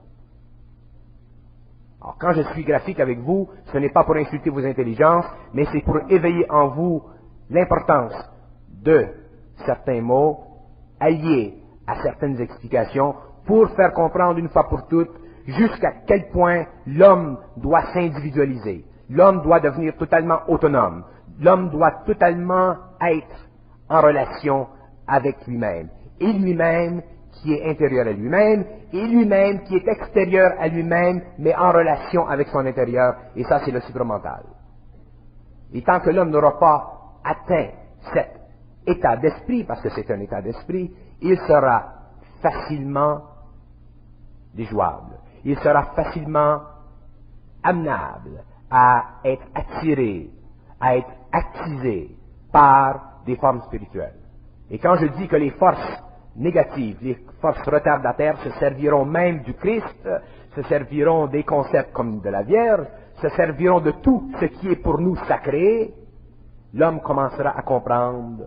Alors, quand je suis graphique avec vous, ce n'est pas pour insulter vos intelligences, mais c'est pour éveiller en vous l'importance de certains mots alliés à certaines explications pour faire comprendre une fois pour toutes jusqu'à quel point l'homme doit s'individualiser. L'homme doit devenir totalement autonome. L'homme doit totalement être en relation avec lui-même. Et lui-même qui est intérieur à lui-même, et lui-même qui est extérieur à lui-même, mais en relation avec son intérieur. Et ça, c'est le supramental. Et tant que l'homme n'aura pas atteint cet état d'esprit, parce que c'est un état d'esprit, il sera facilement déjouable. Il sera facilement amenable à être attiré, à être attisé par des formes spirituelles. Et quand je dis que les forces négatives, les forces retardataires se serviront même du Christ, se serviront des concepts comme de la Vierge, se serviront de tout ce qui est pour nous sacré, l'homme commencera à comprendre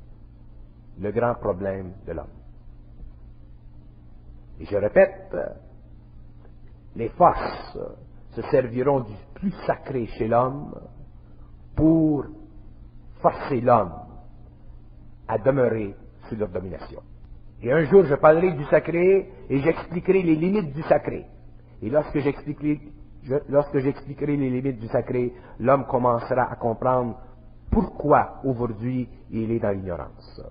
le grand problème de l'homme. Et je répète, les forces se serviront du plus sacré chez l'homme pour forcer l'homme à demeurer sous leur domination. Et un jour, je parlerai du sacré et j'expliquerai les limites du sacré. Et lorsque j'expliquerai, je, lorsque j'expliquerai les limites du sacré, l'homme commencera à comprendre pourquoi aujourd'hui il est dans l'ignorance.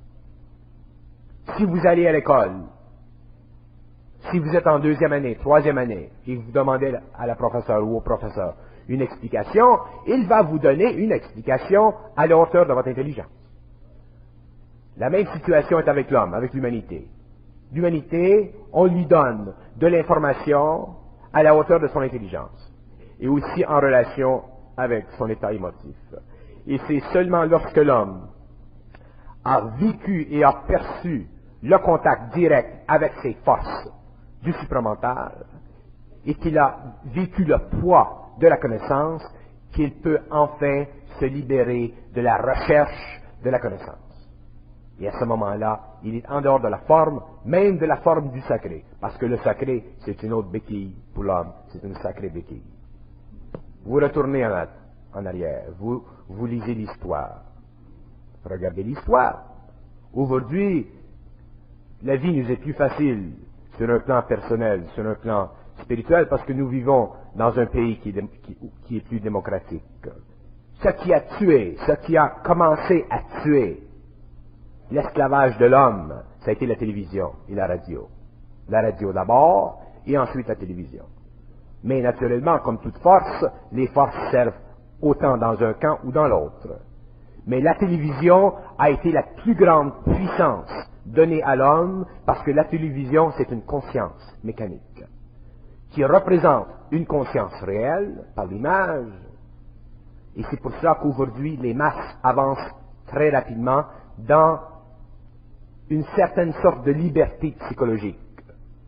Si vous allez à l'école, si vous êtes en deuxième année, troisième année, et vous demandez à la professeure ou au professeur une explication, il va vous donner une explication à la hauteur de votre intelligence. La même situation est avec l'homme, avec l'humanité. L'humanité, on lui donne de l'information à la hauteur de son intelligence, et aussi en relation avec son état émotif. Et c'est seulement lorsque l'homme a vécu et a perçu le contact direct avec ses forces du supramental, et qu'il a vécu le poids de la connaissance, qu'il peut enfin se libérer de la recherche de la connaissance. Et à ce moment-là, il est en dehors de la forme, même de la forme du sacré. Parce que le sacré, c'est une autre béquille pour l'homme. C'est une sacrée béquille. Vous retournez en, en arrière. Vous, vous lisez l'histoire. Regardez l'histoire. Aujourd'hui, la vie nous est plus facile sur un plan personnel, sur un plan spirituel, parce que nous vivons dans un pays qui est, qui, qui est plus démocratique. Ce qui a tué, ce qui a commencé à tuer l'esclavage de l'homme, ça a été la télévision et la radio. La radio d'abord, et ensuite la télévision. Mais naturellement, comme toute force, les forces servent autant dans un camp ou dans l'autre. Mais la télévision a été la plus grande puissance donnée à l'homme, parce que la télévision, c'est une conscience mécanique, qui représente une conscience réelle, par l'image. Et c'est pour cela qu'aujourd'hui, les masses avancent très rapidement dans une certaine sorte de liberté psychologique.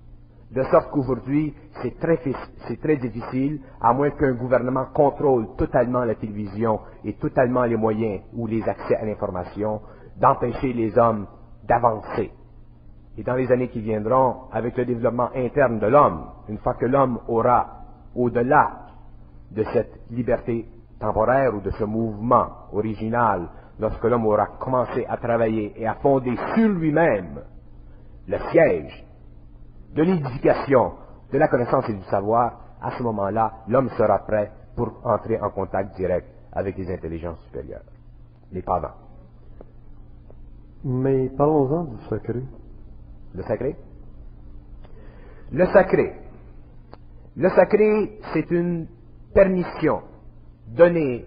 De sorte qu'aujourd'hui, c'est très, c'est très difficile, à moins qu'un gouvernement contrôle totalement la télévision et totalement les moyens ou les accès à l'information, d'empêcher les hommes d'avancer. Et dans les années qui viendront, avec le développement interne de l'homme, une fois que l'homme aura, au-delà de cette liberté temporaire ou de ce mouvement original, lorsque l'homme aura commencé à travailler et à fonder sur lui-même le siège de l'édification, de la connaissance et du savoir, à ce moment-là, l'homme sera prêt pour entrer en contact direct avec les intelligences supérieures. Mais pas avant. Mais parlons-en du sacré. Le sacré? Le sacré. Le sacré, c'est une permission donnée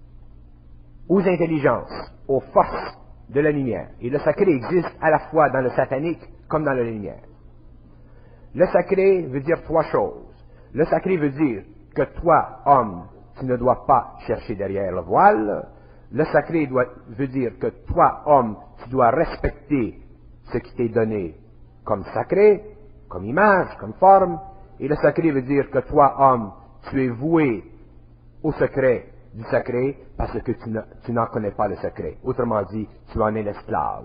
aux intelligences, aux forces de la lumière. Et le sacré existe à la fois dans le satanique comme dans la lumière. Le sacré veut dire trois choses. Le sacré veut dire que toi, homme, tu ne dois pas chercher derrière le voile. Le sacré doit, veut dire que toi, homme, tu dois respecter ce qui t'est donné comme sacré, comme image, comme forme. Et le sacré veut dire que toi, homme, tu es voué au secret du sacré parce que tu, ne, tu n'en connais pas le secret. Autrement dit, tu en es l'esclave.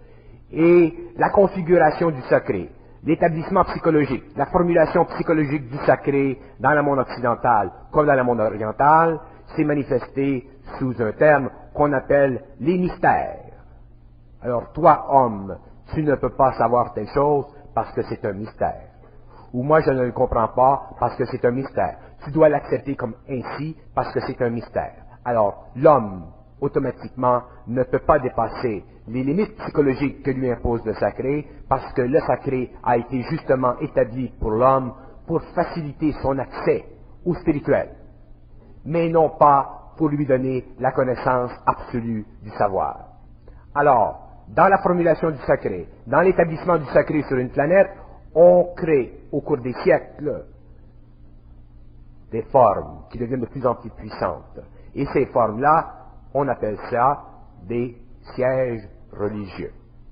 Et la configuration du sacré, l'établissement psychologique, la formulation psychologique du sacré dans le monde occidental comme dans le monde oriental, s'est manifesté sous un terme qu'on appelle les mystères. Alors toi, homme, tu ne peux pas savoir telle chose parce que c'est un mystère. Ou moi, je ne le comprends pas parce que c'est un mystère. Tu dois l'accepter comme ainsi parce que c'est un mystère. Alors, l'homme, automatiquement, ne peut pas dépasser les limites psychologiques que lui impose le sacré parce que le sacré a été justement établi pour l'homme pour faciliter son accès au spirituel, mais non pas pour lui donner la connaissance absolue du savoir. Alors, dans la formulation du sacré, dans l'établissement du sacré sur une planète, on crée au cours des siècles des formes qui deviennent de plus en plus puissantes. Et ces formes-là, on appelle ça des sièges religieux.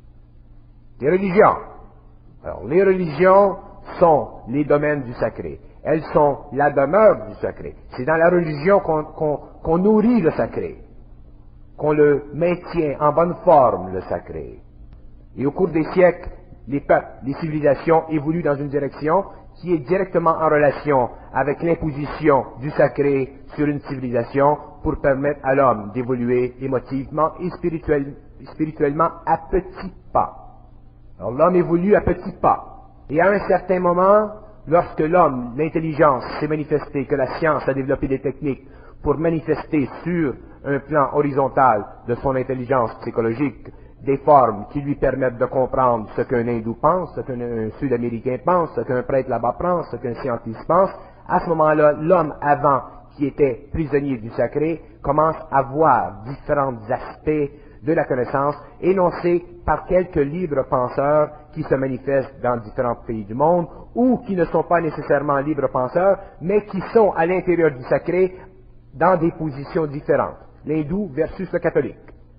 Des religions. Alors, les religions sont les domaines du sacré. Elles sont la demeure du sacré. C'est dans la religion qu'on, qu'on, qu'on nourrit le sacré, qu'on le maintient en bonne forme, le sacré. Et au cours des siècles, les peuples, les civilisations évoluent dans une direction qui est directement en relation avec l'imposition du sacré sur une civilisation pour permettre à l'homme d'évoluer émotivement et spirituel, spirituellement à petits pas. Alors l'homme évolue à petits pas. Et à un certain moment, lorsque l'homme, l'intelligence s'est manifestée, que la science a développé des techniques pour manifester sur un plan horizontal de son intelligence psychologique des formes qui lui permettent de comprendre ce qu'un hindou pense, ce qu'un sud-américain pense, ce qu'un prêtre là-bas pense, ce qu'un scientiste pense, à ce moment-là, l'homme avant, qui était prisonnier du sacré, commence à voir différents aspects de la connaissance énoncés par quelques libres penseurs qui se manifestent dans différents pays du monde ou qui ne sont pas nécessairement libres penseurs, mais qui sont à l'intérieur du sacré dans des positions différentes. L'hindou versus le catholique.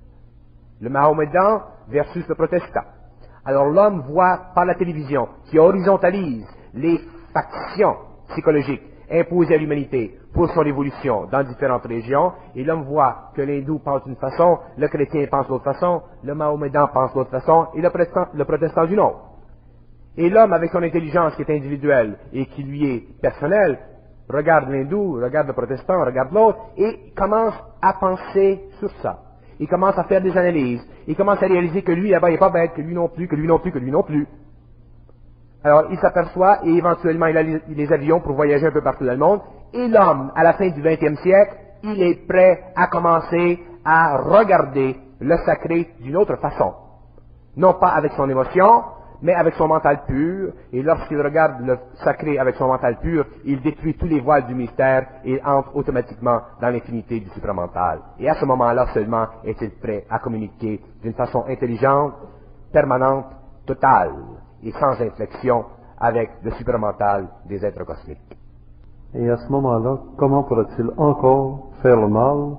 Le Mahomédan versus le protestant. Alors l'homme voit par la télévision qui horizontalise les factions psychologiques imposées à l'humanité pour son évolution dans différentes régions, et l'homme voit que l'hindou pense d'une façon, le chrétien pense d'autre façon, le Mahomédan pense d'autre façon, et le protestant, le protestant d'une autre. Et l'homme, avec son intelligence qui est individuelle et qui lui est personnelle, regarde l'hindou, regarde le protestant, regarde l'autre, et commence à penser sur ça. Il commence à faire des analyses. Il commence à réaliser que lui, là-bas, il n'est pas bête, que lui non plus, que lui non plus, que lui non plus. Alors, il s'aperçoit, et éventuellement, il a les, les avions pour voyager un peu partout dans le monde. Et l'homme, à la fin du vingtième siècle, il est prêt à commencer à regarder le sacré d'une autre façon. Non pas avec son émotion, mais avec son mental pur. Et lorsqu'il regarde le sacré avec son mental pur, il détruit tous les voiles du mystère et entre automatiquement dans l'infinité du supramental. Et à ce moment-là seulement est-il prêt à communiquer d'une façon intelligente, permanente, totale et sans inflexion avec le supramental des êtres cosmiques. Et à ce moment-là, comment pourra-t-il encore faire le mal?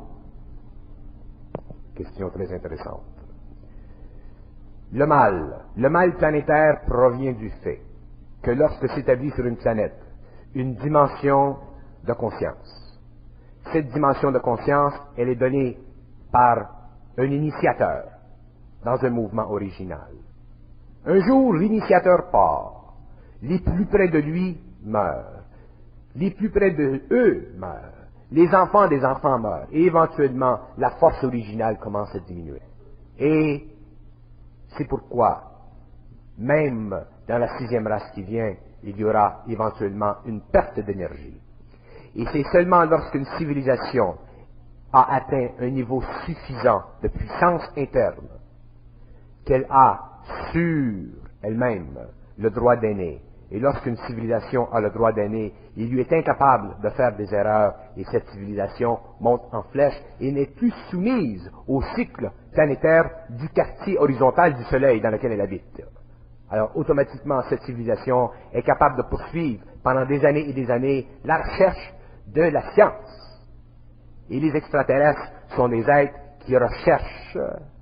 Question très intéressante. Le mal, le mal planétaire provient du fait que lorsque s'établit sur une planète une dimension de conscience, cette dimension de conscience, elle est donnée par un initiateur dans un mouvement original. Un jour, l'initiateur part. Les plus près de lui meurent. Les plus près de eux meurent. Les enfants des enfants meurent. Et éventuellement, la force originale commence à diminuer. Et c'est pourquoi, même dans la sixième race qui vient, il y aura éventuellement une perte d'énergie. Et c'est seulement lorsqu'une civilisation a atteint un niveau suffisant de puissance interne qu'elle a sur elle-même le droit d'aimer. Et lorsqu'une civilisation a le droit d'aimer, il lui est incapable de faire des erreurs et cette civilisation monte en flèche et n'est plus soumise au cycle planétaire du quartier horizontal du Soleil dans lequel elle habite. Alors automatiquement, cette civilisation est capable de poursuivre pendant des années et des années la recherche de la science. Et les extraterrestres sont des êtres qui recherchent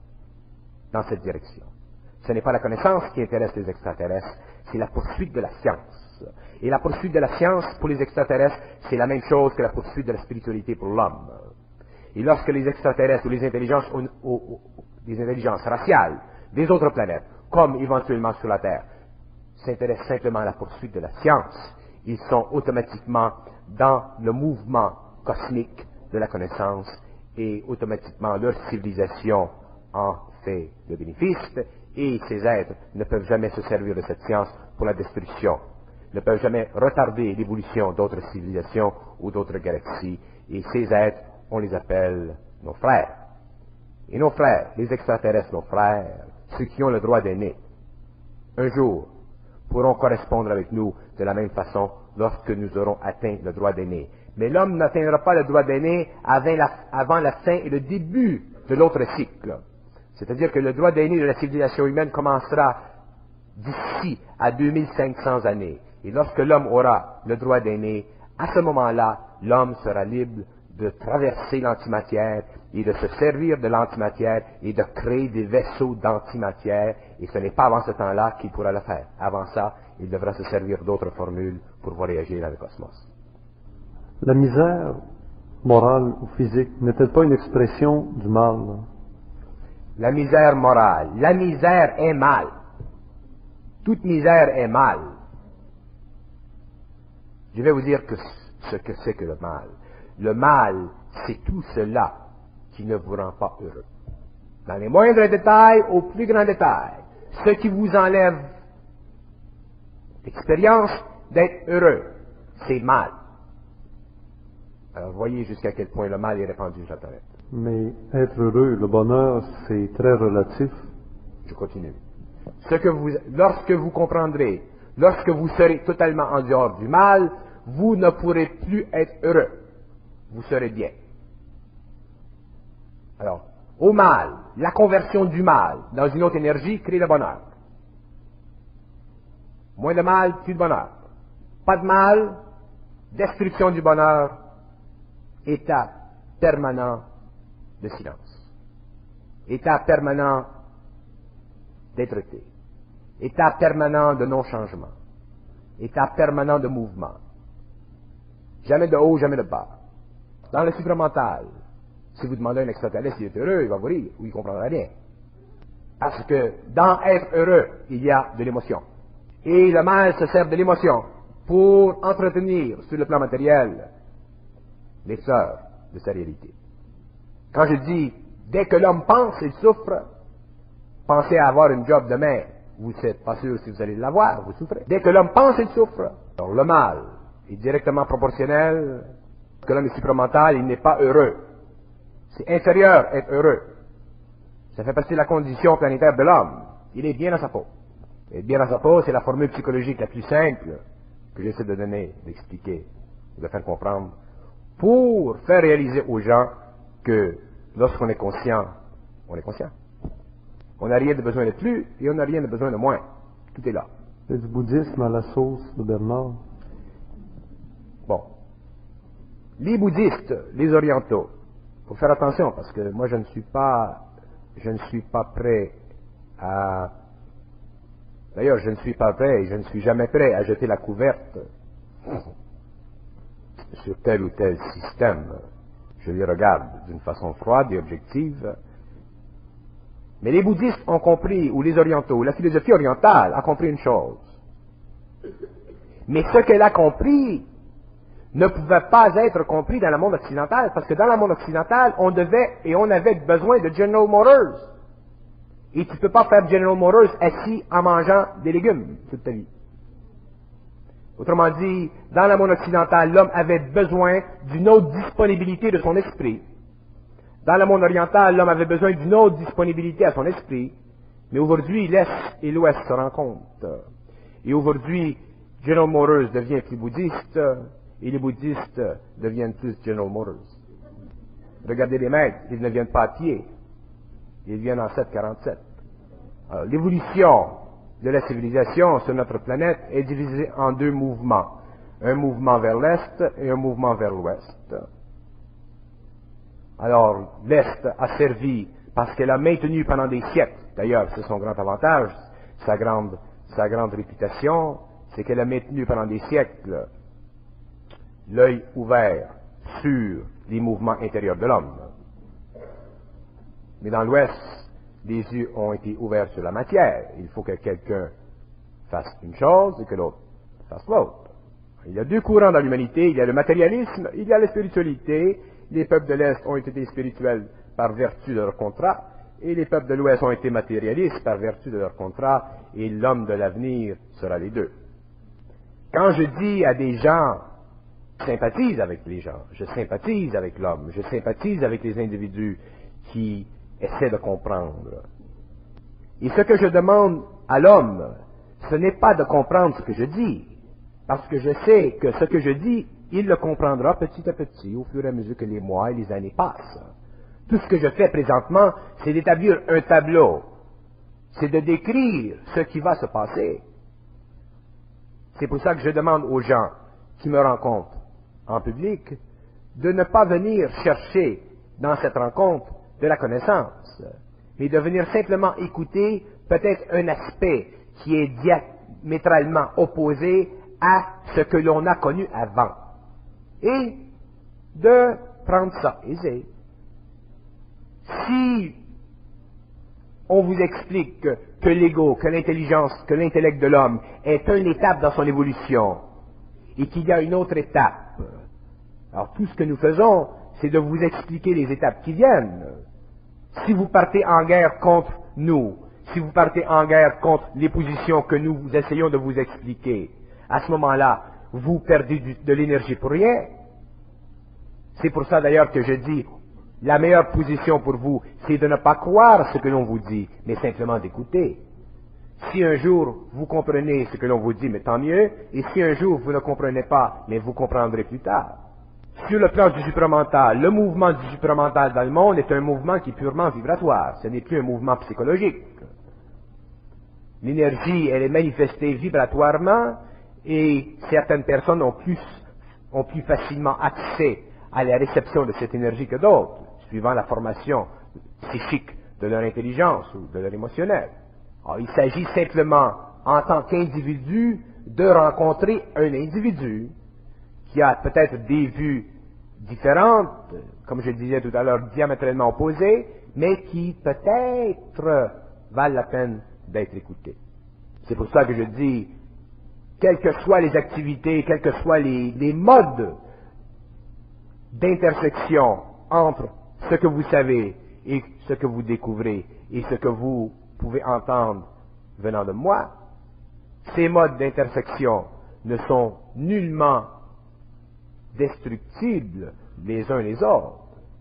dans cette direction. Ce n'est pas la connaissance qui intéresse les extraterrestres, c'est la poursuite de la science. Et la poursuite de la science pour les extraterrestres, c'est la même chose que la poursuite de la spiritualité pour l'homme. Et lorsque les extraterrestres ou les intelligences, ou, ou, ou, des intelligences raciales des autres planètes, comme éventuellement sur la Terre, s'intéressent simplement à la poursuite de la science, ils sont automatiquement dans le mouvement cosmique de la connaissance et automatiquement leur civilisation en fait le bénéfice et ces êtres ne peuvent jamais se servir de cette science pour la destruction, ne peuvent jamais retarder l'évolution d'autres civilisations ou d'autres galaxies et ces êtres, on les appelle nos frères. Et nos frères, les extraterrestres, nos frères, ceux qui ont le droit d'aimer, un jour pourront correspondre avec nous de la même façon lorsque nous aurons atteint le droit d'aimer. Mais l'homme n'atteindra pas le droit d'aimer avant la, avant la fin et le début de l'autre cycle. C'est-à-dire que le droit d'aimer de la civilisation humaine commencera d'ici à deux mille cinq cents années. Et lorsque l'homme aura le droit d'aimer, à ce moment-là, l'homme sera libre de traverser l'antimatière et de se servir de l'antimatière et de créer des vaisseaux d'antimatière. Et ce n'est pas avant ce temps-là qu'il pourra le faire. Avant ça, il devra se servir d'autres formules pour voyager dans le cosmos. La misère morale ou physique n'est-elle pas une expression du mal? La misère morale. La misère est mal. Toute misère est mal. Je vais vous dire que ce que c'est que le mal. Le mal, c'est tout cela qui ne vous rend pas heureux. Dans les moindres détails, au plus grand détail. Ce qui vous enlève l'expérience d'être heureux, c'est mal. Alors voyez jusqu'à quel point le mal est répandu sur la planète. Mais être heureux, le bonheur, c'est très relatif. Je continue. Ce que vous, lorsque vous comprendrez, lorsque vous serez totalement en dehors du mal, vous ne pourrez plus être heureux. Vous serez bien. Alors, au mal, la conversion du mal dans une autre énergie crée le bonheur. Moins de mal, plus de bonheur. Pas de mal, destruction du bonheur, état permanent de silence. État permanent d'être-té. État permanent de non-changement. État permanent de mouvement. Jamais de haut, jamais de bas. Dans le supramental, si vous demandez à un extraterrestre s'il est heureux, il va vous rire ou il ne comprendra rien. Parce que dans être heureux, il y a de l'émotion. Et le mal se sert de l'émotion pour entretenir sur le plan matériel les fleurs de sa réalité. Quand je dis, dès que l'homme pense, il souffre, pensez à avoir une job demain, vous n'êtes pas sûr si vous allez l'avoir, vous souffrez. Dès que l'homme pense, il souffre. Alors le mal est directement proportionnel, que l'homme est supramental, il n'est pas heureux. C'est inférieur à être heureux. Ça fait partie de la condition planétaire de l'homme. Il est bien dans sa peau. Et bien dans sa peau, c'est la formule psychologique la plus simple que j'essaie de donner, d'expliquer, de faire comprendre, pour faire réaliser aux gens que lorsqu'on est conscient, on est conscient. On n'a rien de besoin de plus et on n'a rien de besoin de moins. Tout est là. C'est du bouddhisme à la sauce de Bernard. Bon. Les bouddhistes, les orientaux, il faut faire attention parce que moi je ne suis pas, je ne suis pas prêt à D'ailleurs, je ne suis pas prêt et je ne suis jamais prêt à jeter la couverte sur tel ou tel système. Je les regarde d'une façon froide et objective. Mais les bouddhistes ont compris, ou les orientaux, la philosophie orientale a compris une chose. Mais ce qu'elle a compris ne pouvait pas être compris dans le monde occidental, parce que dans le monde occidental, on devait et on avait besoin de General Motors. Et tu ne peux pas faire General Motors assis en mangeant des légumes toute ta vie. Autrement dit, dans le monde occidental, l'homme avait besoin d'une autre disponibilité de son esprit. Dans le monde oriental, l'homme avait besoin d'une autre disponibilité à son esprit. Mais aujourd'hui, l'Est et l'Ouest se rencontrent. Et aujourd'hui, General Motors devient plus bouddhiste, et les bouddhistes deviennent plus General Motors. Regardez les maîtres, ils ne viennent pas à pied. Ils viennent en sept cent quarante-sept. Alors, l'évolution de la civilisation sur notre planète est divisée en deux mouvements. Un mouvement vers l'Est et un mouvement vers l'Ouest. Alors, l'Est a servi parce qu'elle a maintenu pendant des siècles, d'ailleurs, c'est son grand avantage, sa grande, sa grande réputation, c'est qu'elle a maintenu pendant des siècles l'œil ouvert sur les mouvements intérieurs de l'homme. Mais dans l'Ouest, les yeux ont été ouverts sur la matière. Il faut que quelqu'un fasse une chose et que l'autre fasse l'autre. Il y a deux courants dans l'humanité, il y a le matérialisme, il y a la spiritualité. Les peuples de l'Est ont été spirituels par vertu de leur contrat, et les peuples de l'Ouest ont été matérialistes par vertu de leur contrat, et l'homme de l'avenir sera les deux. Quand je dis à des gens, je sympathise avec les gens, je sympathise avec l'homme, je sympathise avec les individus qui essaie de comprendre. Et ce que je demande à l'homme, ce n'est pas de comprendre ce que je dis, parce que je sais que ce que je dis, il le comprendra petit à petit, au fur et à mesure que les mois et les années passent. Tout ce que je fais présentement, c'est d'établir un tableau, c'est de décrire ce qui va se passer. C'est pour ça que je demande aux gens qui me rencontrent en public de ne pas venir chercher dans cette rencontre de la connaissance, mais de venir simplement écouter peut-être un aspect qui est diamétralement opposé à ce que l'on a connu avant, et de prendre ça aisé. Si on vous explique que, que l'ego, que l'intelligence, que l'intellect de l'homme est une étape dans son évolution, et qu'il y a une autre étape, alors tout ce que nous faisons, c'est de vous expliquer les étapes qui viennent. Si vous partez en guerre contre nous, si vous partez en guerre contre les positions que nous essayons de vous expliquer, à ce moment-là, vous perdez du, de l'énergie pour rien. C'est pour ça d'ailleurs que je dis, la meilleure position pour vous, c'est de ne pas croire ce que l'on vous dit, mais simplement d'écouter. Si un jour vous comprenez ce que l'on vous dit, mais tant mieux, et si un jour vous ne comprenez pas, mais vous comprendrez plus tard. Sur le plan du supramental, le mouvement du supramental dans le monde est un mouvement qui est purement vibratoire, ce n'est plus un mouvement psychologique. L'énergie, elle est manifestée vibratoirement, et certaines personnes ont plus, ont plus facilement accès à la réception de cette énergie que d'autres, suivant la formation psychique de leur intelligence ou de leur émotionnel. Alors, il s'agit simplement, en tant qu'individu, de rencontrer un individu qui a peut-être des vues différentes, comme je le disais tout à l'heure, diamétralement opposées, mais qui peut-être valent la peine d'être écoutées. C'est pour ça que je dis, quelles que soient les activités, quels que soient les, les modes d'intersection entre ce que vous savez et ce que vous découvrez et ce que vous pouvez entendre venant de moi, ces modes d'intersection ne sont nullement destructibles les uns les autres.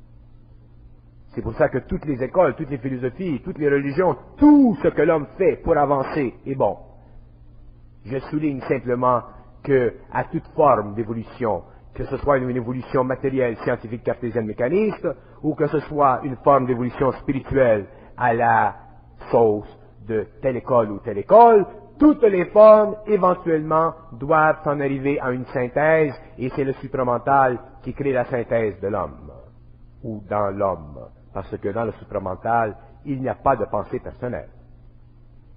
C'est pour ça que toutes les écoles, toutes les philosophies, toutes les religions, tout ce que l'homme fait pour avancer est bon. Je souligne simplement que, à toute forme d'évolution, que ce soit une évolution matérielle, scientifique, cartésienne, mécaniste, ou que ce soit une forme d'évolution spirituelle à la sauce de telle école ou telle école, toutes les formes, éventuellement, doivent en arriver à une synthèse, et c'est le supramental qui crée la synthèse de l'homme, ou dans l'homme, parce que dans le supramental, il n'y a pas de pensée personnelle.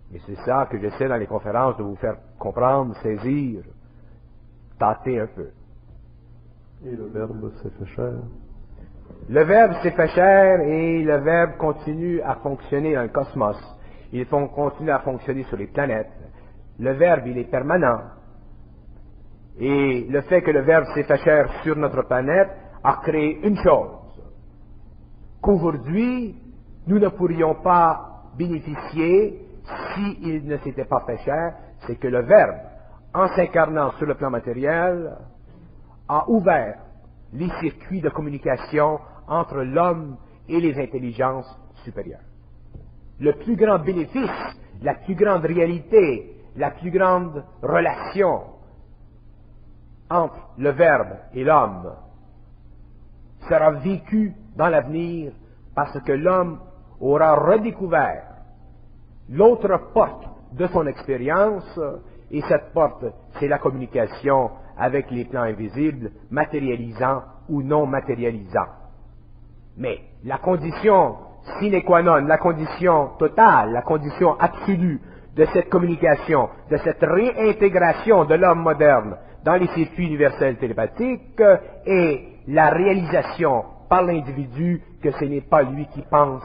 Et c'est ça que j'essaie dans les conférences de vous faire comprendre, saisir, tâter un peu. Et le Verbe s'est fait chair. Le Verbe s'est fait chair et le Verbe continue à fonctionner dans le cosmos. Il continue à fonctionner sur les planètes. Le Verbe, il est permanent. Et le fait que le Verbe s'est fait chair sur notre planète a créé une chose, qu'aujourd'hui, nous ne pourrions pas bénéficier s'il ne s'était pas fait chair, c'est que le Verbe, en s'incarnant sur le plan matériel, a ouvert les circuits de communication entre l'homme et les intelligences supérieures. Le plus grand bénéfice, la plus grande réalité, la plus grande relation entre le Verbe et l'homme sera vécu dans l'avenir parce que l'homme aura redécouvert l'autre porte de son expérience, et cette porte, c'est la communication avec les plans invisibles, matérialisants ou non matérialisants. Mais la condition sine qua non, la condition totale, la condition absolue de cette communication, de cette réintégration de l'homme moderne dans les circuits universels télépathiques est la réalisation par l'individu que ce n'est pas lui qui pense.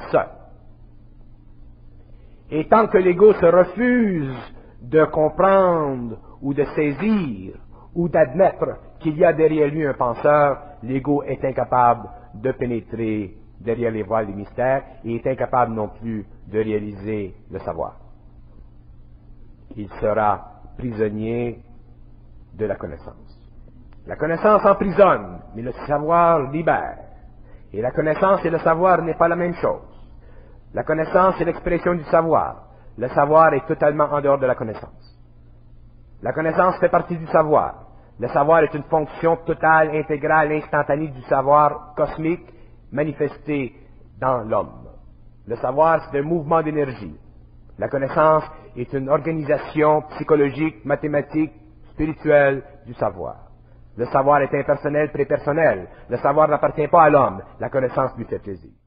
Et tant que l'ego se refuse de comprendre ou de saisir ou d'admettre qu'il y a derrière lui un penseur, l'ego est incapable de pénétrer derrière les voiles des mystères et est incapable non plus de réaliser le savoir. Il sera prisonnier de la connaissance. La connaissance emprisonne, mais le savoir libère. Et la connaissance et le savoir n'est pas la même chose. La connaissance est l'expression du savoir. Le savoir est totalement en dehors de la connaissance. La connaissance fait partie du savoir. Le savoir est une fonction totale, intégrale, instantanée du savoir cosmique manifesté dans l'homme. Le savoir, c'est un mouvement d'énergie. La connaissance est une organisation psychologique, mathématique, spirituelle du savoir. Le savoir est impersonnel, prépersonnel. Le savoir n'appartient pas à l'homme. La connaissance lui fait plaisir.